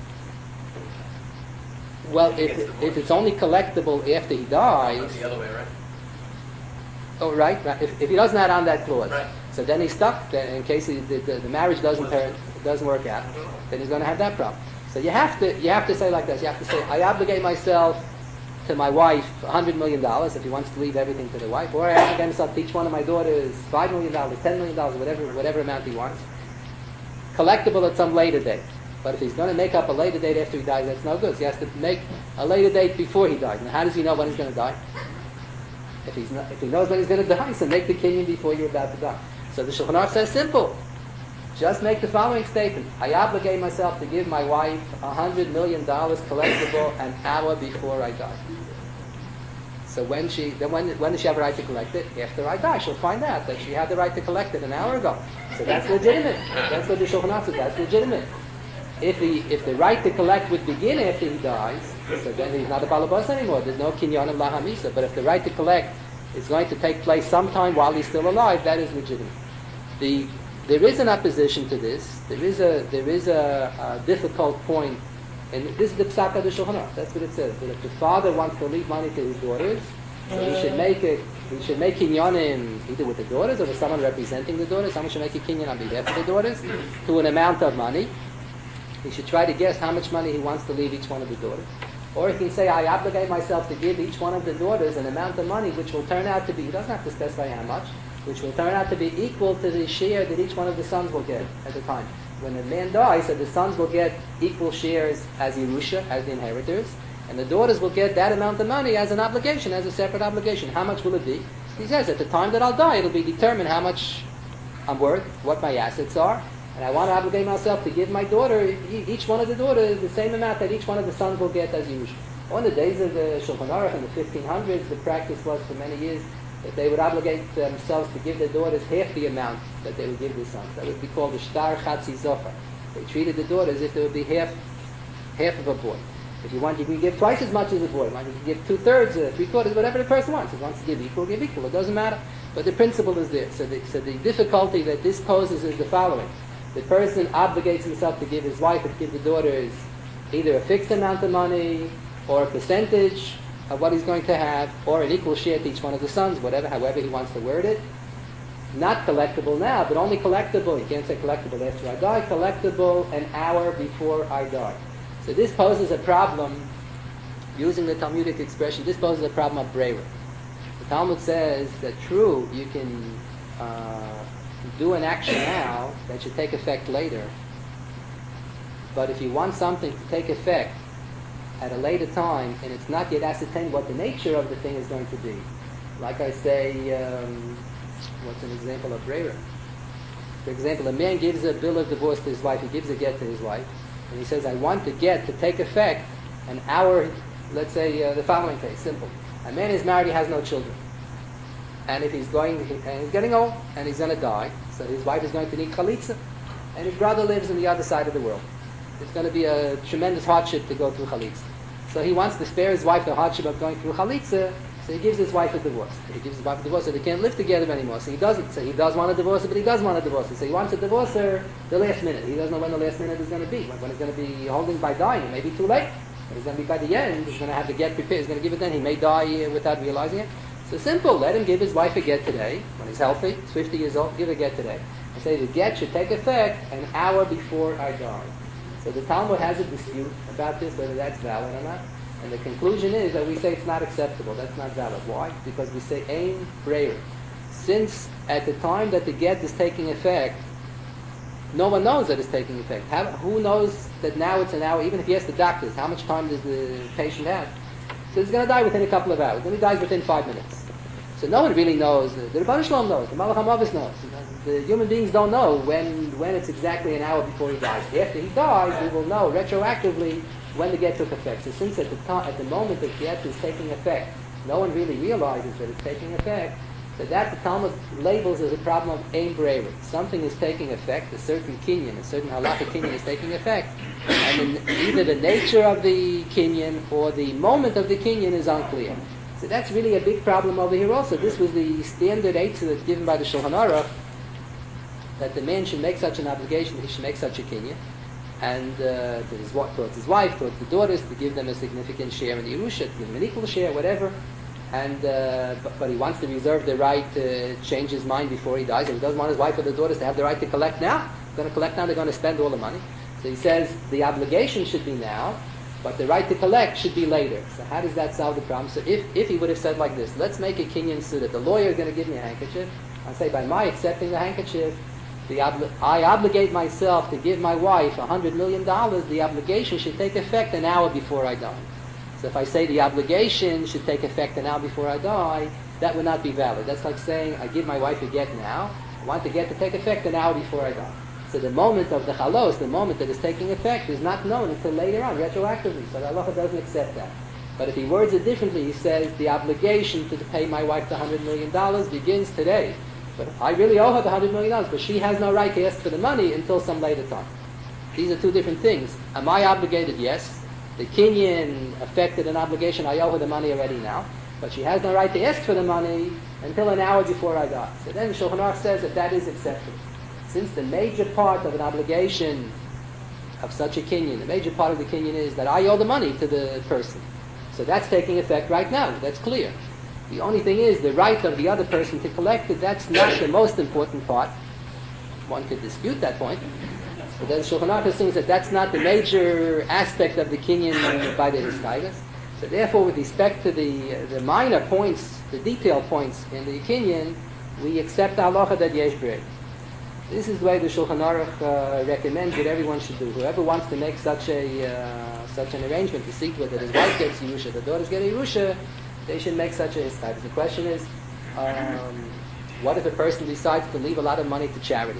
your mind. Well, if if it's only collectible after he dies. That's the other way, right? Oh, right. right. If, if he doesn't add on that clause, Right. so then he's stuck. Then in case he, the, the the marriage doesn't per, doesn't work out, then he's going to have that problem. So you have to you have to say like this. You have to say, I obligate myself to my wife a hundred million dollars if he wants to leave everything to the wife, or I obligate myself to each one of my daughters five million dollars, ten million dollars, whatever whatever amount he wants, collectible at some later date. But if he's going to make up a later date after he dies, that's no good. So he has to make a later date before he dies. Now, how does he know when he's going to die? If he's not, if he knows when he's going to die, so make the kinyan before you're about to die. So the Shulchan Aruch says simple. Just make the following statement. I obligate myself to give my wife a hundred million dollars collectible an hour before I die. So when she, then when, when does she have a right to collect it? After I die. She'll find out that she had the right to collect it an hour ago. So that's legitimate. That's what the Shulchan Aruch says. That's legitimate. If the if the right to collect would begin after he dies, so then he's not a balabas anymore. There's no kinyan and lahamisa. But if the right to collect is going to take place sometime while he's still alive, that is legitimate. The there is an opposition to this. There is a there is a, a difficult point, and this is the psak of the Shulchan Aruch. That's what it says. That if the father wants to leave money to his daughters, so he should make it. He should make kinyanim either with the daughters or with someone representing the daughters. Someone should make a kinyan on behalf of the daughters to an amount of money. He should try to guess how much money he wants to leave each one of the daughters. Or he can say, I obligate myself to give each one of the daughters an amount of money which will turn out to be, he doesn't have to specify how much, which will turn out to be equal to the share that each one of the sons will get at the time. When the man dies, so the sons will get equal shares as Yerusha, as the inheritors, and the daughters will get that amount of money as an obligation, as a separate obligation. How much will it be? He says, at the time that I'll die, it'll be determined how much I'm worth, what my assets are, and I want to obligate myself to give my daughter, each one of the daughters, the same amount that each one of the sons will get as usual. On the days of the Shulchan Aruch in the fifteen hundreds, the practice was for many years that they would obligate themselves to give their daughters half the amount that they would give their sons. That would be called the shtar chatzi zofa. They treated the daughters as if they would be half, half of a boy. If you want, you can give twice as much as a boy. You can give two-thirds, uh, three-quarters, whatever the person wants. If he wants to give equal, give equal. It doesn't matter. But the principle is there. So the, so the difficulty that this poses is the following. The person obligates himself to give his wife or to give the daughters either a fixed amount of money or a percentage of what he's going to have, or an equal share to each one of the sons, whatever, however he wants to word it. Not collectible now, but only collectible. You can't say collectible after I die. Collectible an hour before I die. So this poses a problem, using the Talmudic expression, this poses a problem of brera. The Talmud says that true, you can uh, do an action now that should take effect later. But if you want something to take effect at a later time, and it's not yet ascertained what the nature of the thing is going to be, like I say, um, what's an example of brera? For example, a man gives a bill of divorce to his wife, he gives a get to his wife, and he says, I want the get to take effect an hour, let's say uh, the following case, simple. A man is married, he has no children. And if he's going, and he's getting old, and he's going to die, so his wife is going to need chalitza, and his brother lives on the other side of the world. It's going to be a tremendous hardship to go through chalitza. So he wants to spare his wife the hardship of going through chalitza, So he gives his wife a divorce. He gives his wife a divorce, so they can't live together anymore. So he doesn't. So he does want to divorce her, but he does want to divorce her. So he wants to divorce her the last minute. He doesn't know when the last minute is going to be. When, when it's going to be holding by dying. It may be too late. But it's going to be by the end. He's going to have to get prepared. He's going to give it then. He may die uh, without realizing it. So simple. Let him give his wife a get today. When he's healthy, he's fifty years old, give a get today. And say the get should take effect an hour before I die. So the Talmud has a dispute about this, whether that's valid or not. And the conclusion is that we say it's not acceptable. That's not valid. Why? Because we say ein breira. Since at the time that the get is taking effect, no one knows that it's taking effect. How, who knows that now it's an hour? Even if he asks the doctors, how much time does the patient have? So he's going to die within a couple of hours. Then he dies within five minutes. So no one really knows. The Rebbeinu Shalom knows. The Malach HaMavis knows. The human beings don't know when when it's exactly an hour before he dies. After he dies, we will know retroactively when the get took effect. So since at the time, at the moment the get is taking effect, no one really realizes that it's taking effect, so that the Talmud labels as a problem of ein breira. Something is taking effect, a certain kinyan, a certain halacha kinyan is taking effect, and in, either the nature of the kinyan or the moment of the kinyan is unclear. So that's really a big problem over here also. This was the standard eitzah that's given by the Shulchan Aruch, that the man should make such an obligation, he should make such a kinyan, and uh, to his, towards his wife, towards the daughters, to give them a significant share in the Yerusha, to give them an equal share, whatever. And uh, but, but he wants to reserve the right to change his mind before he dies. And he doesn't want his wife or the daughters to have the right to collect now. They're going to collect now, they're going to spend all the money. So he says the obligation should be now, but the right to collect should be later. So how does that solve the problem? So if, if he would have said like this, let's make a kinyan so that the lawyer is going to give me a handkerchief, I'll say by my accepting the handkerchief, The obli- I obligate myself to give my wife a hundred million dollars. The obligation should take effect an hour before I die. So if I say the obligation should take effect an hour before I die, that would not be valid. That's like saying I give my wife a get now. I want the get to take effect an hour before I die. So the moment of the chalos, the moment that is taking effect, is not known until later on, retroactively. So the halacha doesn't accept that. But if he words it differently, he says the obligation to pay my wife the hundred million dollars begins today. But I really owe her the hundred million dollars, but she has no right to ask for the money until some later time. These are two different things. Am I obligated? Yes. The kinyan affected an obligation. I owe her the money already now, but she has no right to ask for the money until an hour before I die. So then Shulchan Aruch says that that is acceptable. Since the major part of an obligation of such a kinyan, the major part of the kinyan is that I owe the money to the person. So that's taking effect right now. That's clear. The only thing is the right of the other person to collect it. That's not the most important part. One could dispute that point. But then Shulchan Aruch assumes that that's not the major aspect of the kinyan by the Hiskaigas. So therefore, with respect to the uh, the minor points, the detail points in the kinyan, we accept the halacha that yesh breira. This is the way the Shulchan Aruch uh, recommends that everyone should do. Whoever wants to make such a uh, such an arrangement to see to it that his wife gets Yerusha, the daughters get Yerusha, they should make such a hiskaigas. The question is, um, what if a person decides to leave a lot of money to charity?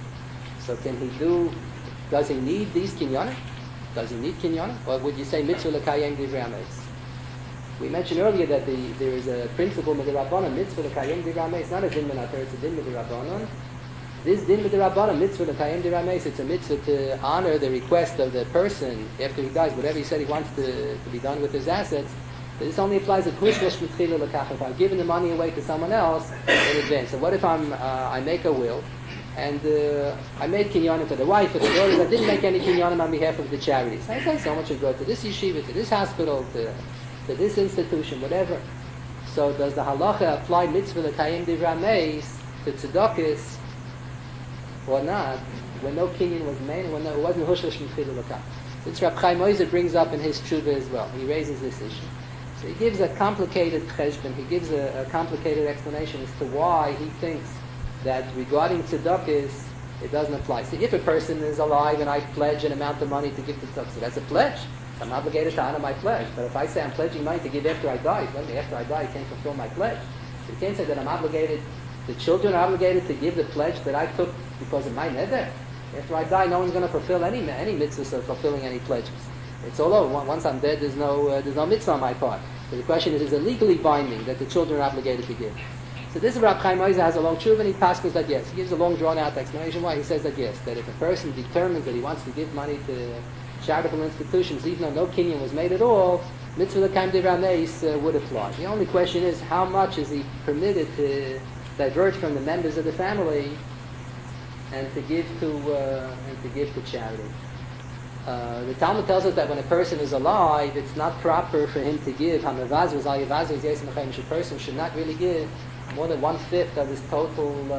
So can he do, does he need these kinyanim? Does he need kinyanim? Or would you say mitzvah l'kayem divrei hametz? We mentioned earlier that the, there is a principle midrabanan, mitzvah l'kayem divrei hametz. It's not a din minater, it's a din midrabanan. This din midrabanan, mitzvah l'kayem divrei hametz, it's a mitzvah to honor the request of the person after he dies, whatever he said he wants to, to be done with his assets. This only applies if if I'm giving the money away to someone else in advance. So what if I'm uh, I make a will and uh, I made kinyanim for the wife or the daughters? I didn't make any kinyanim on behalf of the charities. I say someone should go to this yeshiva, to this hospital, to, to this institution, whatever. So does the halacha apply mitzvah l'kayim divrei hametz to tzedakis or not? When no kinyan was made, when no, it wasn't hushlish mitchilah l'kach. This Rab Chaim Oizer brings up in his tshuva as well. He raises this issue. So he gives a complicated cheshbon, he gives a, a complicated explanation as to why he thinks that regarding tzedakahs, it doesn't apply. So if a person is alive and I pledge an amount of money to give to tzedakah, so that's a pledge. I'm obligated to honor my pledge. But if I say I'm pledging money to give after I die, well, after I die, I can't fulfill my pledge. So you can't say that I'm obligated, the children are obligated to give the pledge that I took because of my neder. After I die, no one's going to fulfill any any mitzvahs of fulfilling any pledges. It's all over. Once I'm dead, there's no uh, there's no mitzvah on my part. So the question is, is it legally binding that the children are obligated to give? So this Rab Chaim Oizer has a long tshuva, and he passes that yes. He gives a long drawn-out explanation why he says that yes, that if a person determines that he wants to give money to charitable institutions, even though no kinyan was made at all, Mitzvah l'kaim derameis uh, would apply. The only question is how much is he permitted to diverge from the members of the family and to give to uh, and to give to charity. Uh, the Talmud tells us that when a person is alive, it's not proper for him to give. Hamavazuz al yavazuz yesem l'chaim. A person should not really give more than one fifth of his total uh,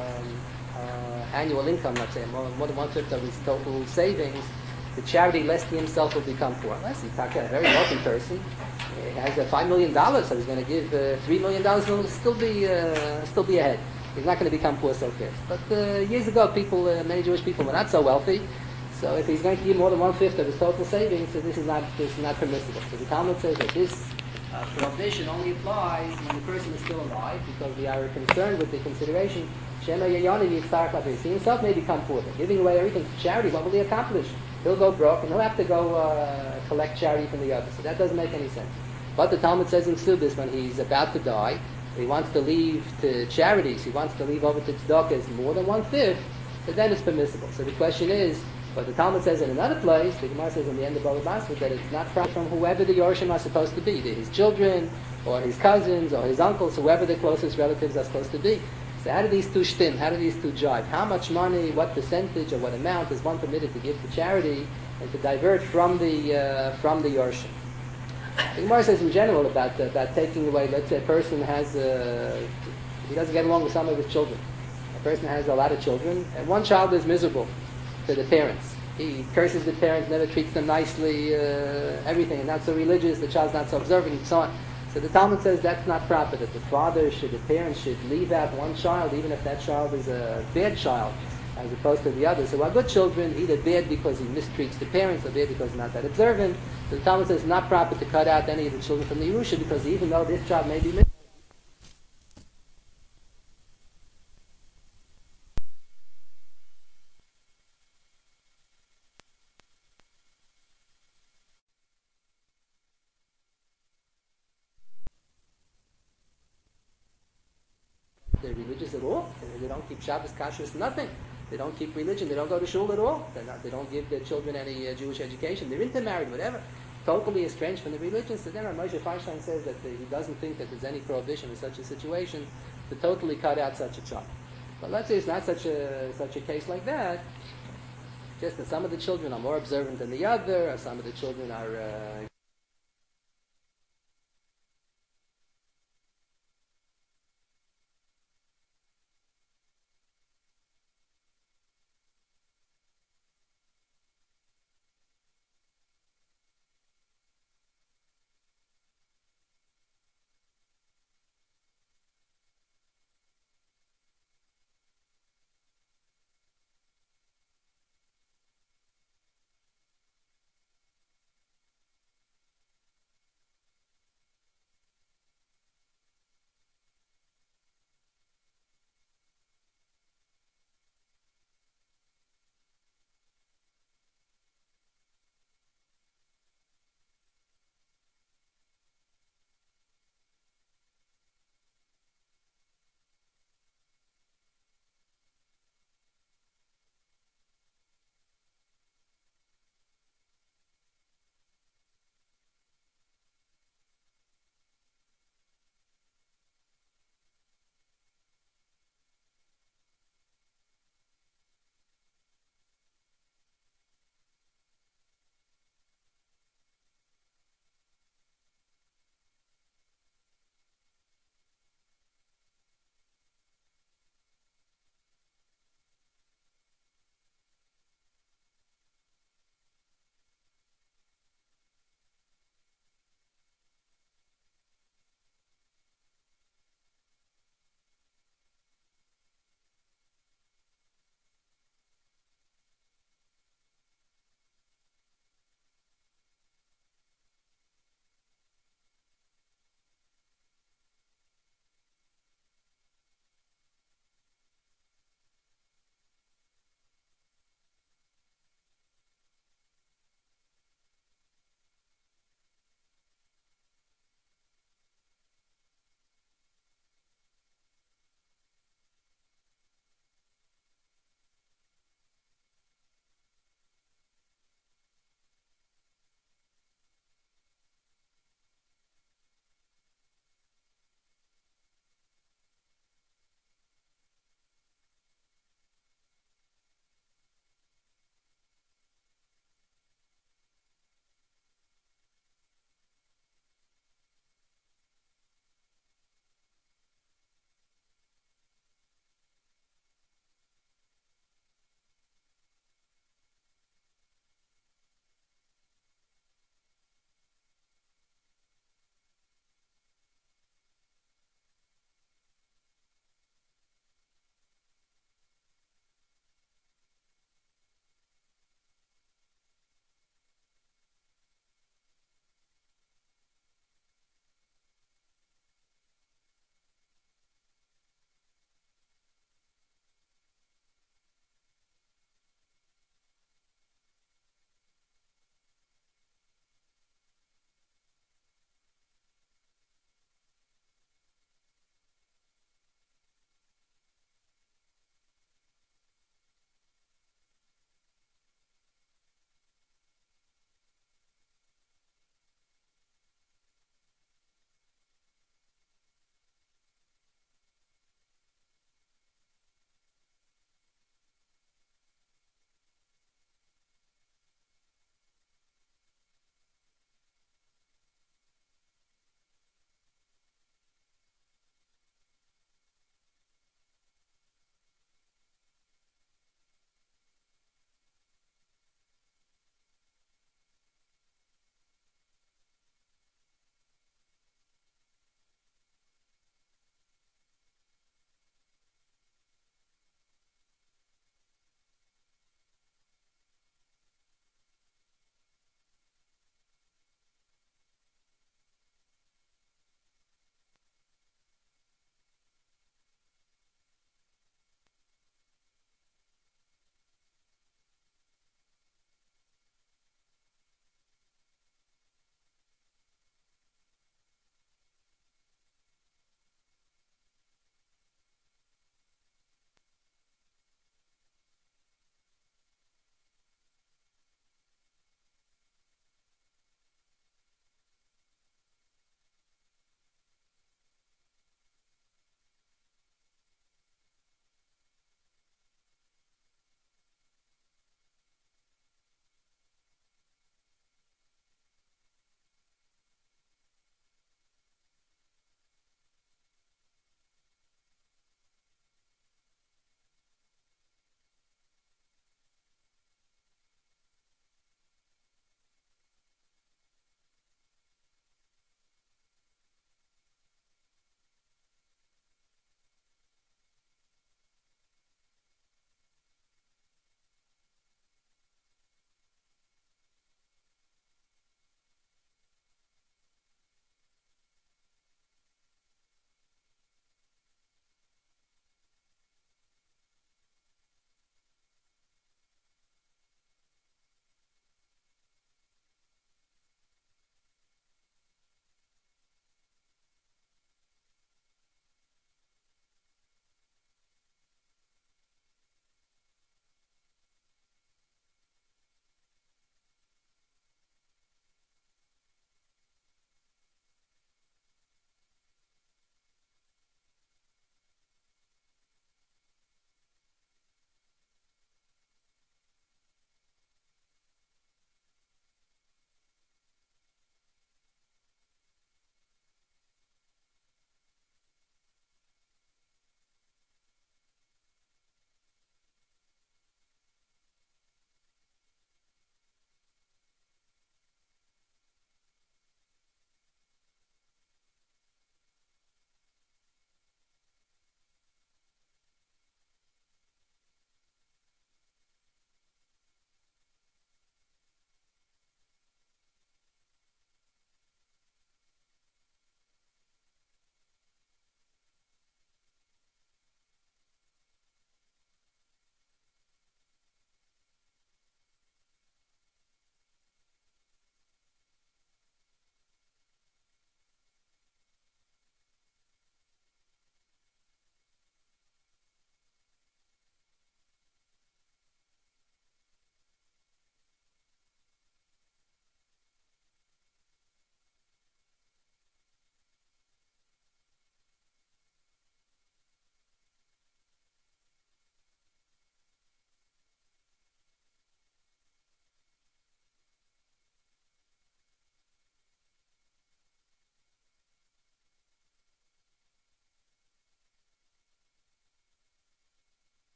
uh, annual income. Let's say more, more than one fifth of his total savings to charity, lest he himself will become poor. Unless he's a very wealthy person, he has uh, five million dollars, so he's going to give uh, three million dollars. He'll still be uh, still be ahead. He's not going to become poor so fast. But uh, years ago, people, uh, many Jewish people, were not so wealthy. So if he's going to give more than one fifth of his total savings, so this is not this is not permissible. So the Talmud says that this uh, prohibition only applies when the person is still alive, because we are concerned with the consideration. Shema Yayonim Yitzhak Lapis. He himself may become poor. But giving away everything to charity, what will he accomplish? He'll go broke, and he'll have to go uh, collect charity from the others. So that doesn't make any sense. But the Talmud says in Subis, when he's about to die, he wants to leave to charities, he wants to leave over to tzedakahs more than one fifth, so then it's permissible. So the question is, but the Talmud says in another place, the Gemara says in the end of Bava Basra, that it's not from whoever the Yorshim are supposed to be, his children, or his cousins, or his uncles, whoever the closest relatives are supposed to be. So how do these two shtim, how do these two jive? How much money, what percentage, or what amount is one permitted to give to charity and to divert from the uh, from the Yorshim? The Gemara says in general about, uh, about taking away, let's say a person has, uh, he doesn't get along with some of his children. A person has a lot of children, and one child is miserable to the parents. He curses the parents, never treats them nicely, uh, everything, and not so religious, the child's not so observant, and so on. So the Talmud says that's not proper, that the father should, the parents should leave out one child, even if that child is a bad child, as opposed to the others. So our good children, either bad because he mistreats the parents, or bad because he's not that observant. So the Talmud says it's not proper to cut out any of the children from the Yerusha, because even though this child may be mistreated, they're religious at all. They don't keep Shabbos, Kashrus, nothing. They don't keep religion. They don't go to shul at all. They're not, they don't give their children any uh, Jewish education. They're intermarried, whatever. Totally estranged from the religion. So then Moshe Feinstein says that the, he doesn't think that there's any prohibition in such a situation to totally cut out such a child. But let's say it's not such a such a case like that. Just that some of the children are more observant than the other, or some of the children are uh,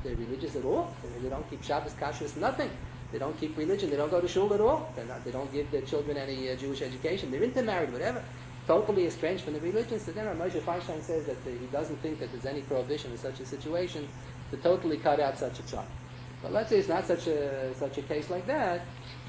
uh, religious at all. They, they don't keep Shabbos, Kashrus, nothing. They don't keep religion. They don't go to shul at all. They're not, they don't give their children any uh, Jewish education. They're intermarried, whatever. Totally estranged from the religion. So then Moshe Feinstein says that uh, he doesn't think that there's any prohibition in such a situation to totally cut out such a child. But let's say it's not such a such a case like that.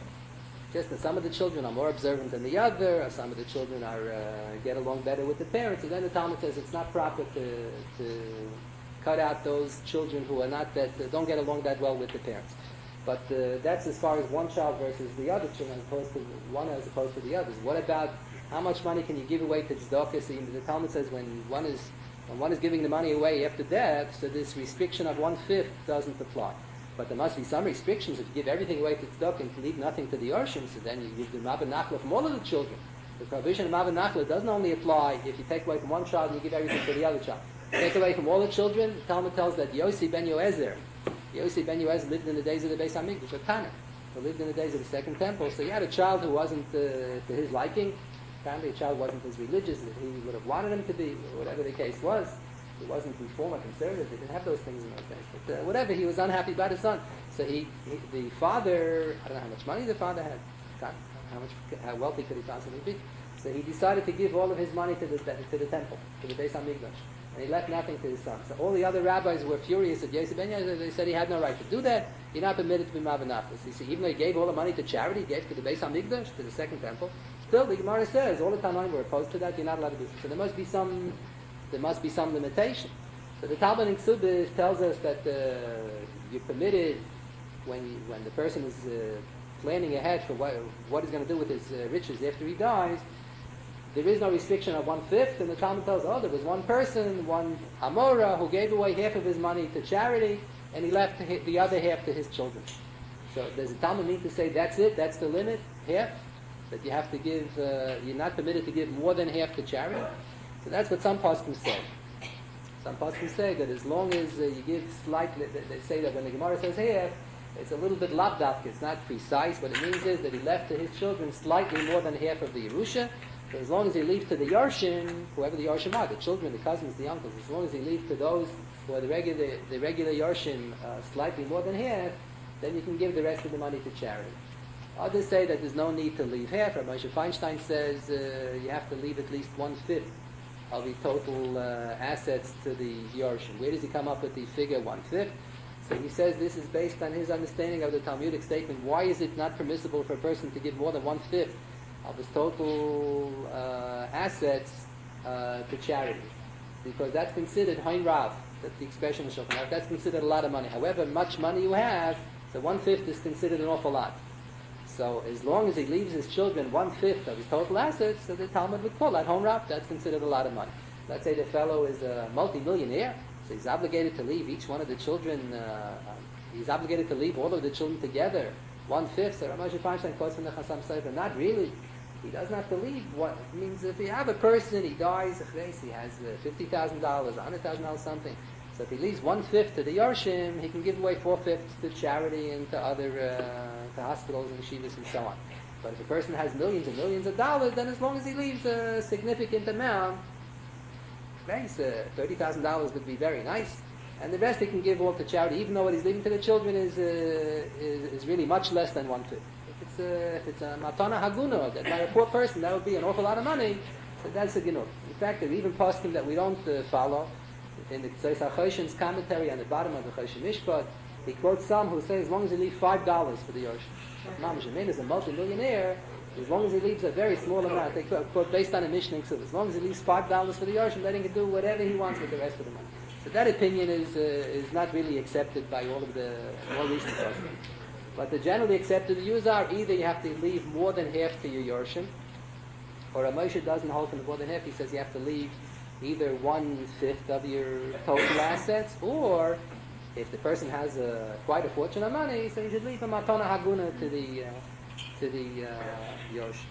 Just that some of the children are more observant than the other, or some of the children are uh, get along better with the parents. And then the Talmud says it's not proper to to cut out those children who are not that uh, don't get along that well with the parents. But uh, that's as far as one child versus the other children, as opposed to one as opposed to the others. What about how much money can you give away to tzedakah? So the Talmud says when one is when one is giving the money away after death, so this restriction of one fifth doesn't apply. But there must be some restrictions. If you give everything away to tzedakah and leave nothing to the Yorshim, so then you give the Mabon Nachla from all of the children. The prohibition of Mabon Nachla doesn't only apply if you take away from one child and you give everything to the other child. Take away from all the children, the Talmud tells that Yossi ben Yoezer, Yossi ben Yoezer lived in the days of the Beis Hamikdash, or Tanakh, who lived in the days of the Second Temple. So he had a child who wasn't uh, to his liking. Apparently, a child wasn't as religious as he would have wanted him to be, or whatever the case was. He wasn't reform or conservative. They didn't have those things in those days. But uh, whatever, he was unhappy about his son. So he, he, the father, I don't know how much money the father had, God, how much, how wealthy could he possibly be? So he decided to give all of his money to the to the temple, to the Beis Hamikdash, and he left nothing to his son. So all the other rabbis were furious at Yossi ben Yoezer. They said he had no right to do that. You're not permitted to be Mabon Nachla. So you see, even though he gave all the money to charity, he gave to the Beis Hamikdash, to the second temple, still the Gemara says all the Tanaim were opposed to that. You're not allowed to do so. So there must be some. There must be some limitation. So the Talmud in Ksubis tells us that uh, you're permitted when you, when the person is uh, planning ahead for what, what he's going to do with his uh, riches after he dies. There is no restriction of one fifth, and the Talmud tells, oh, there was one person, one Amora, who gave away half of his money to charity, and he left the other half to his children. So does the Talmud need to say that's it, that's the limit, half? That you have to give, uh, you're not permitted to give more than half to charity? So that's what some poskim say. Some poskim say that as long as uh, you give slightly, they, they say that when the Gemara says half, it's a little bit labdavka, it's not precise. What it means is that he left to his children slightly more than half of the Yerusha. So as long as he leaves to the Yarshim, whoever the Yarshim are, the children, the cousins, the uncles, as long as he leaves to those who are the regular, the regular Yarshim uh, slightly more than half, then you can give the rest of the money to charity. Others say that there's no need to leave half. Rabbi Moshe Feinstein says uh, you have to leave at least one-fifth of the total uh, assets to the Yarshim. Where does he come up with the figure one-fifth? So he says this is based on his understanding of the Talmudic statement. Why is it not permissible for a person to give more than one-fifth of his total uh, assets uh, to charity? Because that's considered Hein Rav, that's the expression of Shulchan Aruch. That's considered a lot of money. However much money you have, so one-fifth is considered an awful lot. So as long as he leaves his children one-fifth of his total assets, so the Talmud would call that Hon Rav, that's considered a lot of money. Let's say the fellow is a multi-millionaire, so he's obligated to leave each one of the children, uh, he's obligated to leave all of the children together, one-fifth. So Rav Moshe Feinstein quotes from the Chassam Sofer, not really. He doesn't have to leave. What it means, if you have a person, he dies, he has uh, fifty thousand dollars, one hundred thousand dollars, something. So if he leaves one-fifth to the Yarshim, he can give away four-fifths to charity and to other uh, to hospitals and yeshivas and so on. But if a person has millions and millions of dollars, then as long as he leaves a significant amount, nice, uh, thirty thousand dollars would be very nice. And the rest he can give all to charity, even though what he's leaving to the children is uh, is, is really much less than one-fifth. If it's a, if it's a matana haguna, that by a poor person, that would be an awful lot of money, so that's a ginur. In fact, there are even poskim that we don't uh, follow. In the Tzais HaChoshen's commentary on the bottom of the Choshen Mishpat, he quotes some who say as long as he leaves five dollars for the Yorshim. Mamash Yemen is a multi-millionaire, as long as he leaves a very small amount, they quote based on a Mishnah, so as long as he leaves five dollars for the Yorshim, then he can do whatever he wants with the rest of the money. So that opinion is uh, is not really accepted by all of the more recent poskim. But the generally accepted views are either you have to leave more than half to your Yorshim, or a Moshe doesn't hold from more than half, he says you have to leave either one-fifth of your total assets, or if the person has a, quite a fortune of money, so you should leave a matana haguna to the uh, to the uh, Yosh.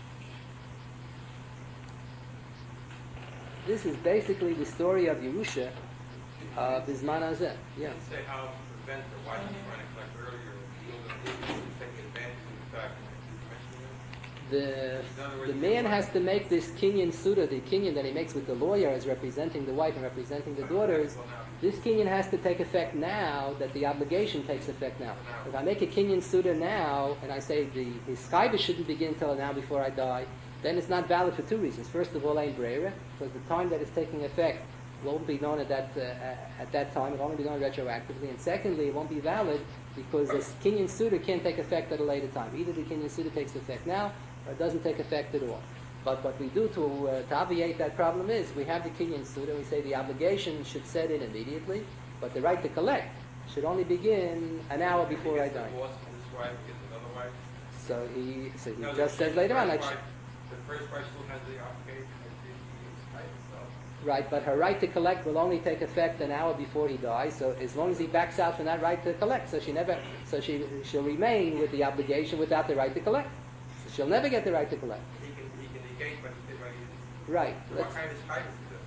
This is basically the story of Yerusha of Bisman Hazeh. Yeah. You say how to prevent the wife from trying to collect earlier, taking advantage of the fact that you mentioned the In other words, the you man want- has to make this kinyan suda, the kinyan that he makes with the lawyer as representing the wife and representing the daughters. This kinyan has to take effect now, that the obligation takes effect now. If I make a kinyan suda now, and I say the his chayva shouldn't begin till now before I die, then it's not valid for two reasons. First of all, ain't brera, because the time that it's taking effect won't be known at that uh, at that time. It'll only be known retroactively. And secondly, it won't be valid because this kinyan suda can't take effect at a later time. Either the kinyan suda takes effect now, or it doesn't take effect at all. But what we do to, uh, to obviate that problem is we have the kinyan suda, and we say the obligation should set in immediately, but the right to collect should only begin an hour before I He gets die. divorced from this wife, gets another wife. So he, so he No, just the says later on, first like, wife- The first wife still has the obligation of the wife, so. right, but her right to collect will only take effect an hour before he dies. So as long as he backs out from that right to collect, so she never, so she she'll remain with the obligation without the right to collect. So she'll never get the right to collect. He can, he can negate what he did, what he did. Right. So what Let's- kind of chayvus is it?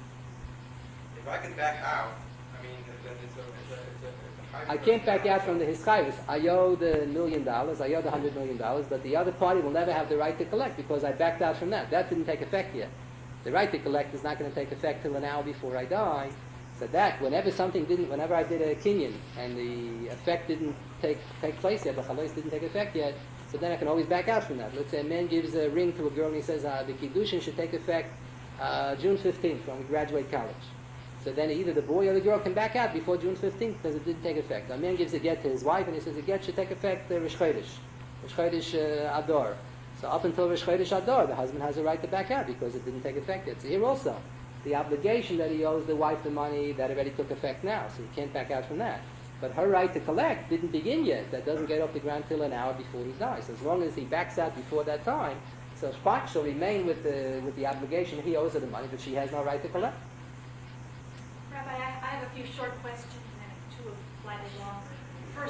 If I can back out, I mean, then it's a, it's a, it's a, it's a chayvus. I can't back out from the hischayvus. I owe the million dollars, I owe the hundred million dollars, but the other party will never have the right to collect because I backed out from that. That didn't take effect yet. The right to collect is not going to take effect till an hour before I die. So that, whenever something didn't, whenever I did a kinyan and the effect didn't take take place yet, the chalais didn't take effect yet, so then I can always back out from that. Let's say a man gives a ring to a girl and he says uh, the kiddushin should take effect uh, June fifteenth when we graduate college. So then either the boy or the girl can back out before June fifteenth because it didn't take effect. A man gives a get to his wife and he says the get should take effect uh, Rosh Chodesh, Rosh Chodesh uh, Adar. So up until Rosh Chodesh Adar, the husband has a right to back out because it didn't take effect yet. So here also, the obligation that he owes the wife the money, that already took effect now, so he can't back out from that. But her right to collect didn't begin yet. That doesn't get off the ground till an hour before he dies. So as long as he backs out before that time, so Shpach shall remain with the with the obligation. He owes her the money, but she has no right to collect. Rabbi, I, I have a few short questions and two slightly longer. First,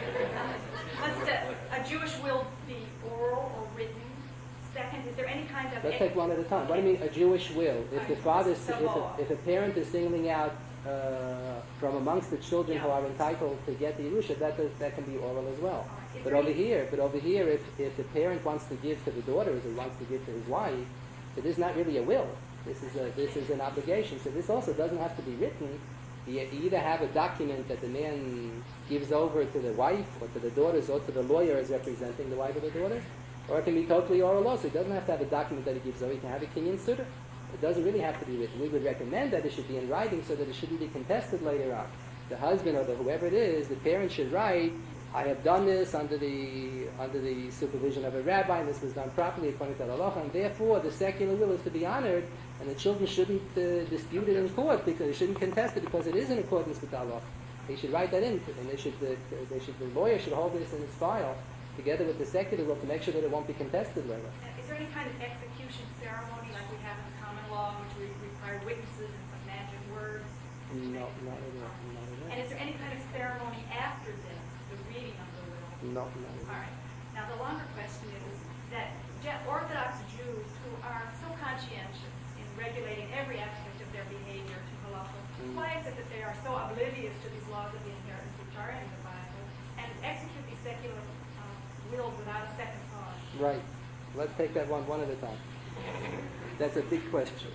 must a, a Jewish will be oral or written? Second, is there any kind of... Let's take one at a time. What do you mean a Jewish will? If the father, if So a, law. if a parent is singling out uh, from amongst the children who are entitled to get the Yerusha, that does, that can be oral as well. Is But there over any- here, but over here, if, if the parent wants to give to the daughters or wants to give to his wife, so this is not really a will. This is a this is an obligation. So this also doesn't have to be written. You either have a document that the man gives over to the wife or to the daughters or to the lawyer as representing the wife or the daughters, or it can be totally oral also. He doesn't have to have a document that he gives over. He can have a kinyan suda. It doesn't really have to be written. We would recommend that it should be in writing so that it shouldn't be contested later on. The husband or the whoever it is, the parent should write, I have done this under the under the supervision of a rabbi, and this was done properly according to the halacha, and therefore the secular will is to be honored, and the children shouldn't uh, dispute it in court because they shouldn't contest it because it is in accordance with the halacha. They should write that in, and they should uh, they should the lawyer should hold this in his file together with the secular will to make sure that it won't be contested later. Uh, Is there any kind of execution ceremony like we have in common law, which we require witnesses and some magic words? No, not at all. Not at And is there any kind of ceremony after this, the reading of the will? all. No, not at All all. right. Now, the longer question is that Je- Orthodox Jews who are so conscientious in regulating every aspect of their behavior to halacha, Mm. why is it that they are so oblivious to these laws of the inheritance which are in the Bible and execute these secular uh, wills without a second thought? Right. Let's take that one one at a time. That's a big question.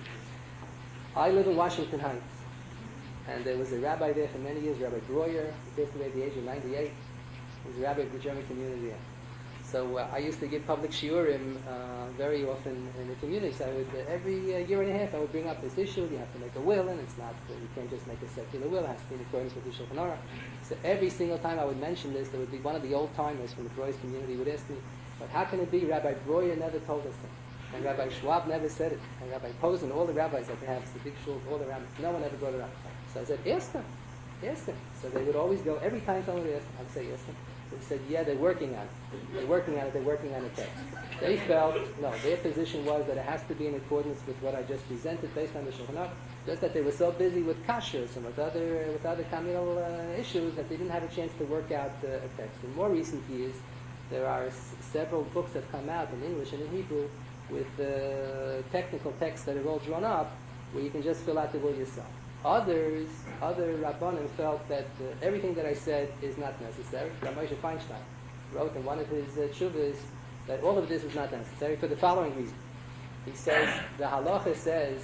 I live in Washington Heights, and there was a rabbi there for many years, Rabbi Breuer. He passed away at the age of ninety-eight. He was a rabbi of the German community there. So uh, I used to give public shiurim uh, very often in the community. So I would, uh, every uh, year and a half, I would bring up this issue. You have to make a will, and it's not, uh, you can't just make a secular will. It has to be in accordance with the Shulchan Aruch. So every single time I would mention this, there would be one of the old timers from the Breuer community would ask me, but how can it be Rabbi Breuer never told us that? And Rabbi Schwab never said it. And Rabbi Posen, all the rabbis that they have, it's the big shul, all the rabbis, no one ever brought it up. So I said, ask them. Ask them. So they would always go, every time someone would ask them, I would say, ask them. They said, yeah, they're working on it. They're working on it, they're working on the text. They felt, no, their position was that it has to be in accordance with what I just presented based on the Shulchan Aruch. Just that they were so busy with kashrus and with other with other communal uh, issues that they didn't have a chance to work out uh, a text. In more recent years, there are s- several books that come out in English and in Hebrew with uh, technical texts that are all drawn up where you can just fill out the will yourself. Others, other Rabbanim felt that uh, everything that I said is not necessary. Rav Moshe Feinstein wrote in one of his uh, tshuvas that all of this is not necessary for the following reason. He says, the halacha says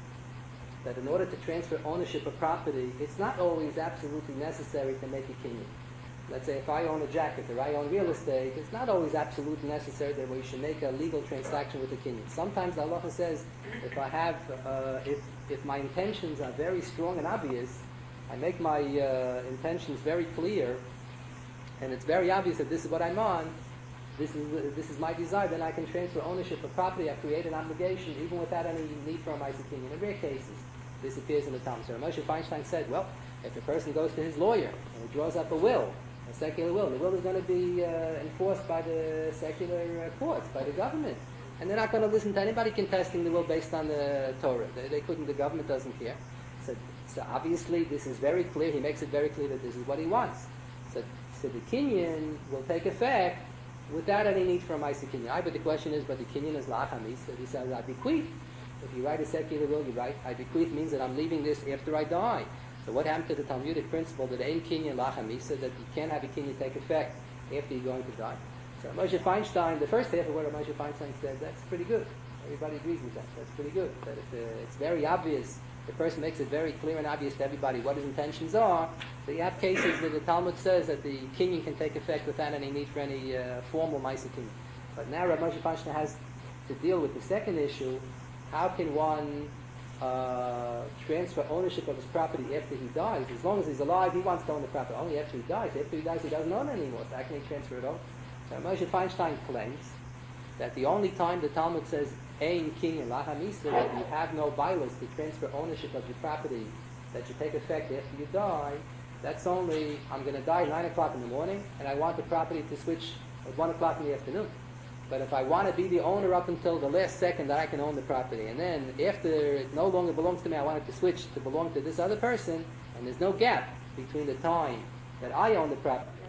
that in order to transfer ownership of property, it's not always absolutely necessary to make a kinyan. Let's say if I own a jacket or I own real estate, it's not always absolutely necessary that we should make a legal transaction with a kinyan. Sometimes the halacha says, if I have, uh, if, if my intentions are very strong and obvious, I make my uh, intentions very clear, and it's very obvious that this is what I'm on, this is this is my desire, then I can transfer ownership of property, I create an obligation, even without any need for a Ma'aseh Kinyan. In rare cases, this appears in the Talmud. So Moshe Feinstein said, well, if a person goes to his lawyer and he draws up a will, a secular will, the will is going to be uh, enforced by the secular uh, courts, by the government. And they're not going to listen to anybody contesting the will based on the Torah. They, they couldn't, the government doesn't care. So, so obviously this is very clear, he makes it very clear that this is what he wants. So, so the kinyan will take effect without any need for a Ma'aseh Kinyan. But the question is, but the kinyan is lachamis, so he says, I bequeath. If you write a secular will, you write, I bequeath means that I'm leaving this after I die. So what happened to the Talmudic principle that ein kinyan lachamis, so that you can't have a kinyan take effect after you're going to die? So Moshe Feinstein, the first half of what Moshe Feinstein said, that's pretty good. Everybody agrees with that. That's pretty good. That if, uh, it's very obvious, the person makes it very clear and obvious to everybody what his intentions are. So you have cases where the Talmud says that the kinyan can take effect without any need for any uh, formal Ma'aseh Kinyan. But now Rav Moshe Feinstein has to deal with the second issue. How can one uh, transfer ownership of his property after he dies? As long as he's alive, he wants to own the property. Only after he dies. After he dies, he doesn't own it anymore. So how can he transfer it over? So Moshe Feinstein claims that the only time the Talmud says ein kinyan lahamisa, that you have no violence to transfer ownership of your property that should take effect after you die, that's only, I'm going to die at nine o'clock in the morning, and I want the property to switch at one o'clock in the afternoon. But if I want to be the owner up until the last second that I can own the property, and then after it no longer belongs to me, I want it to switch to belong to this other person, and there's no gap between the time that I own the property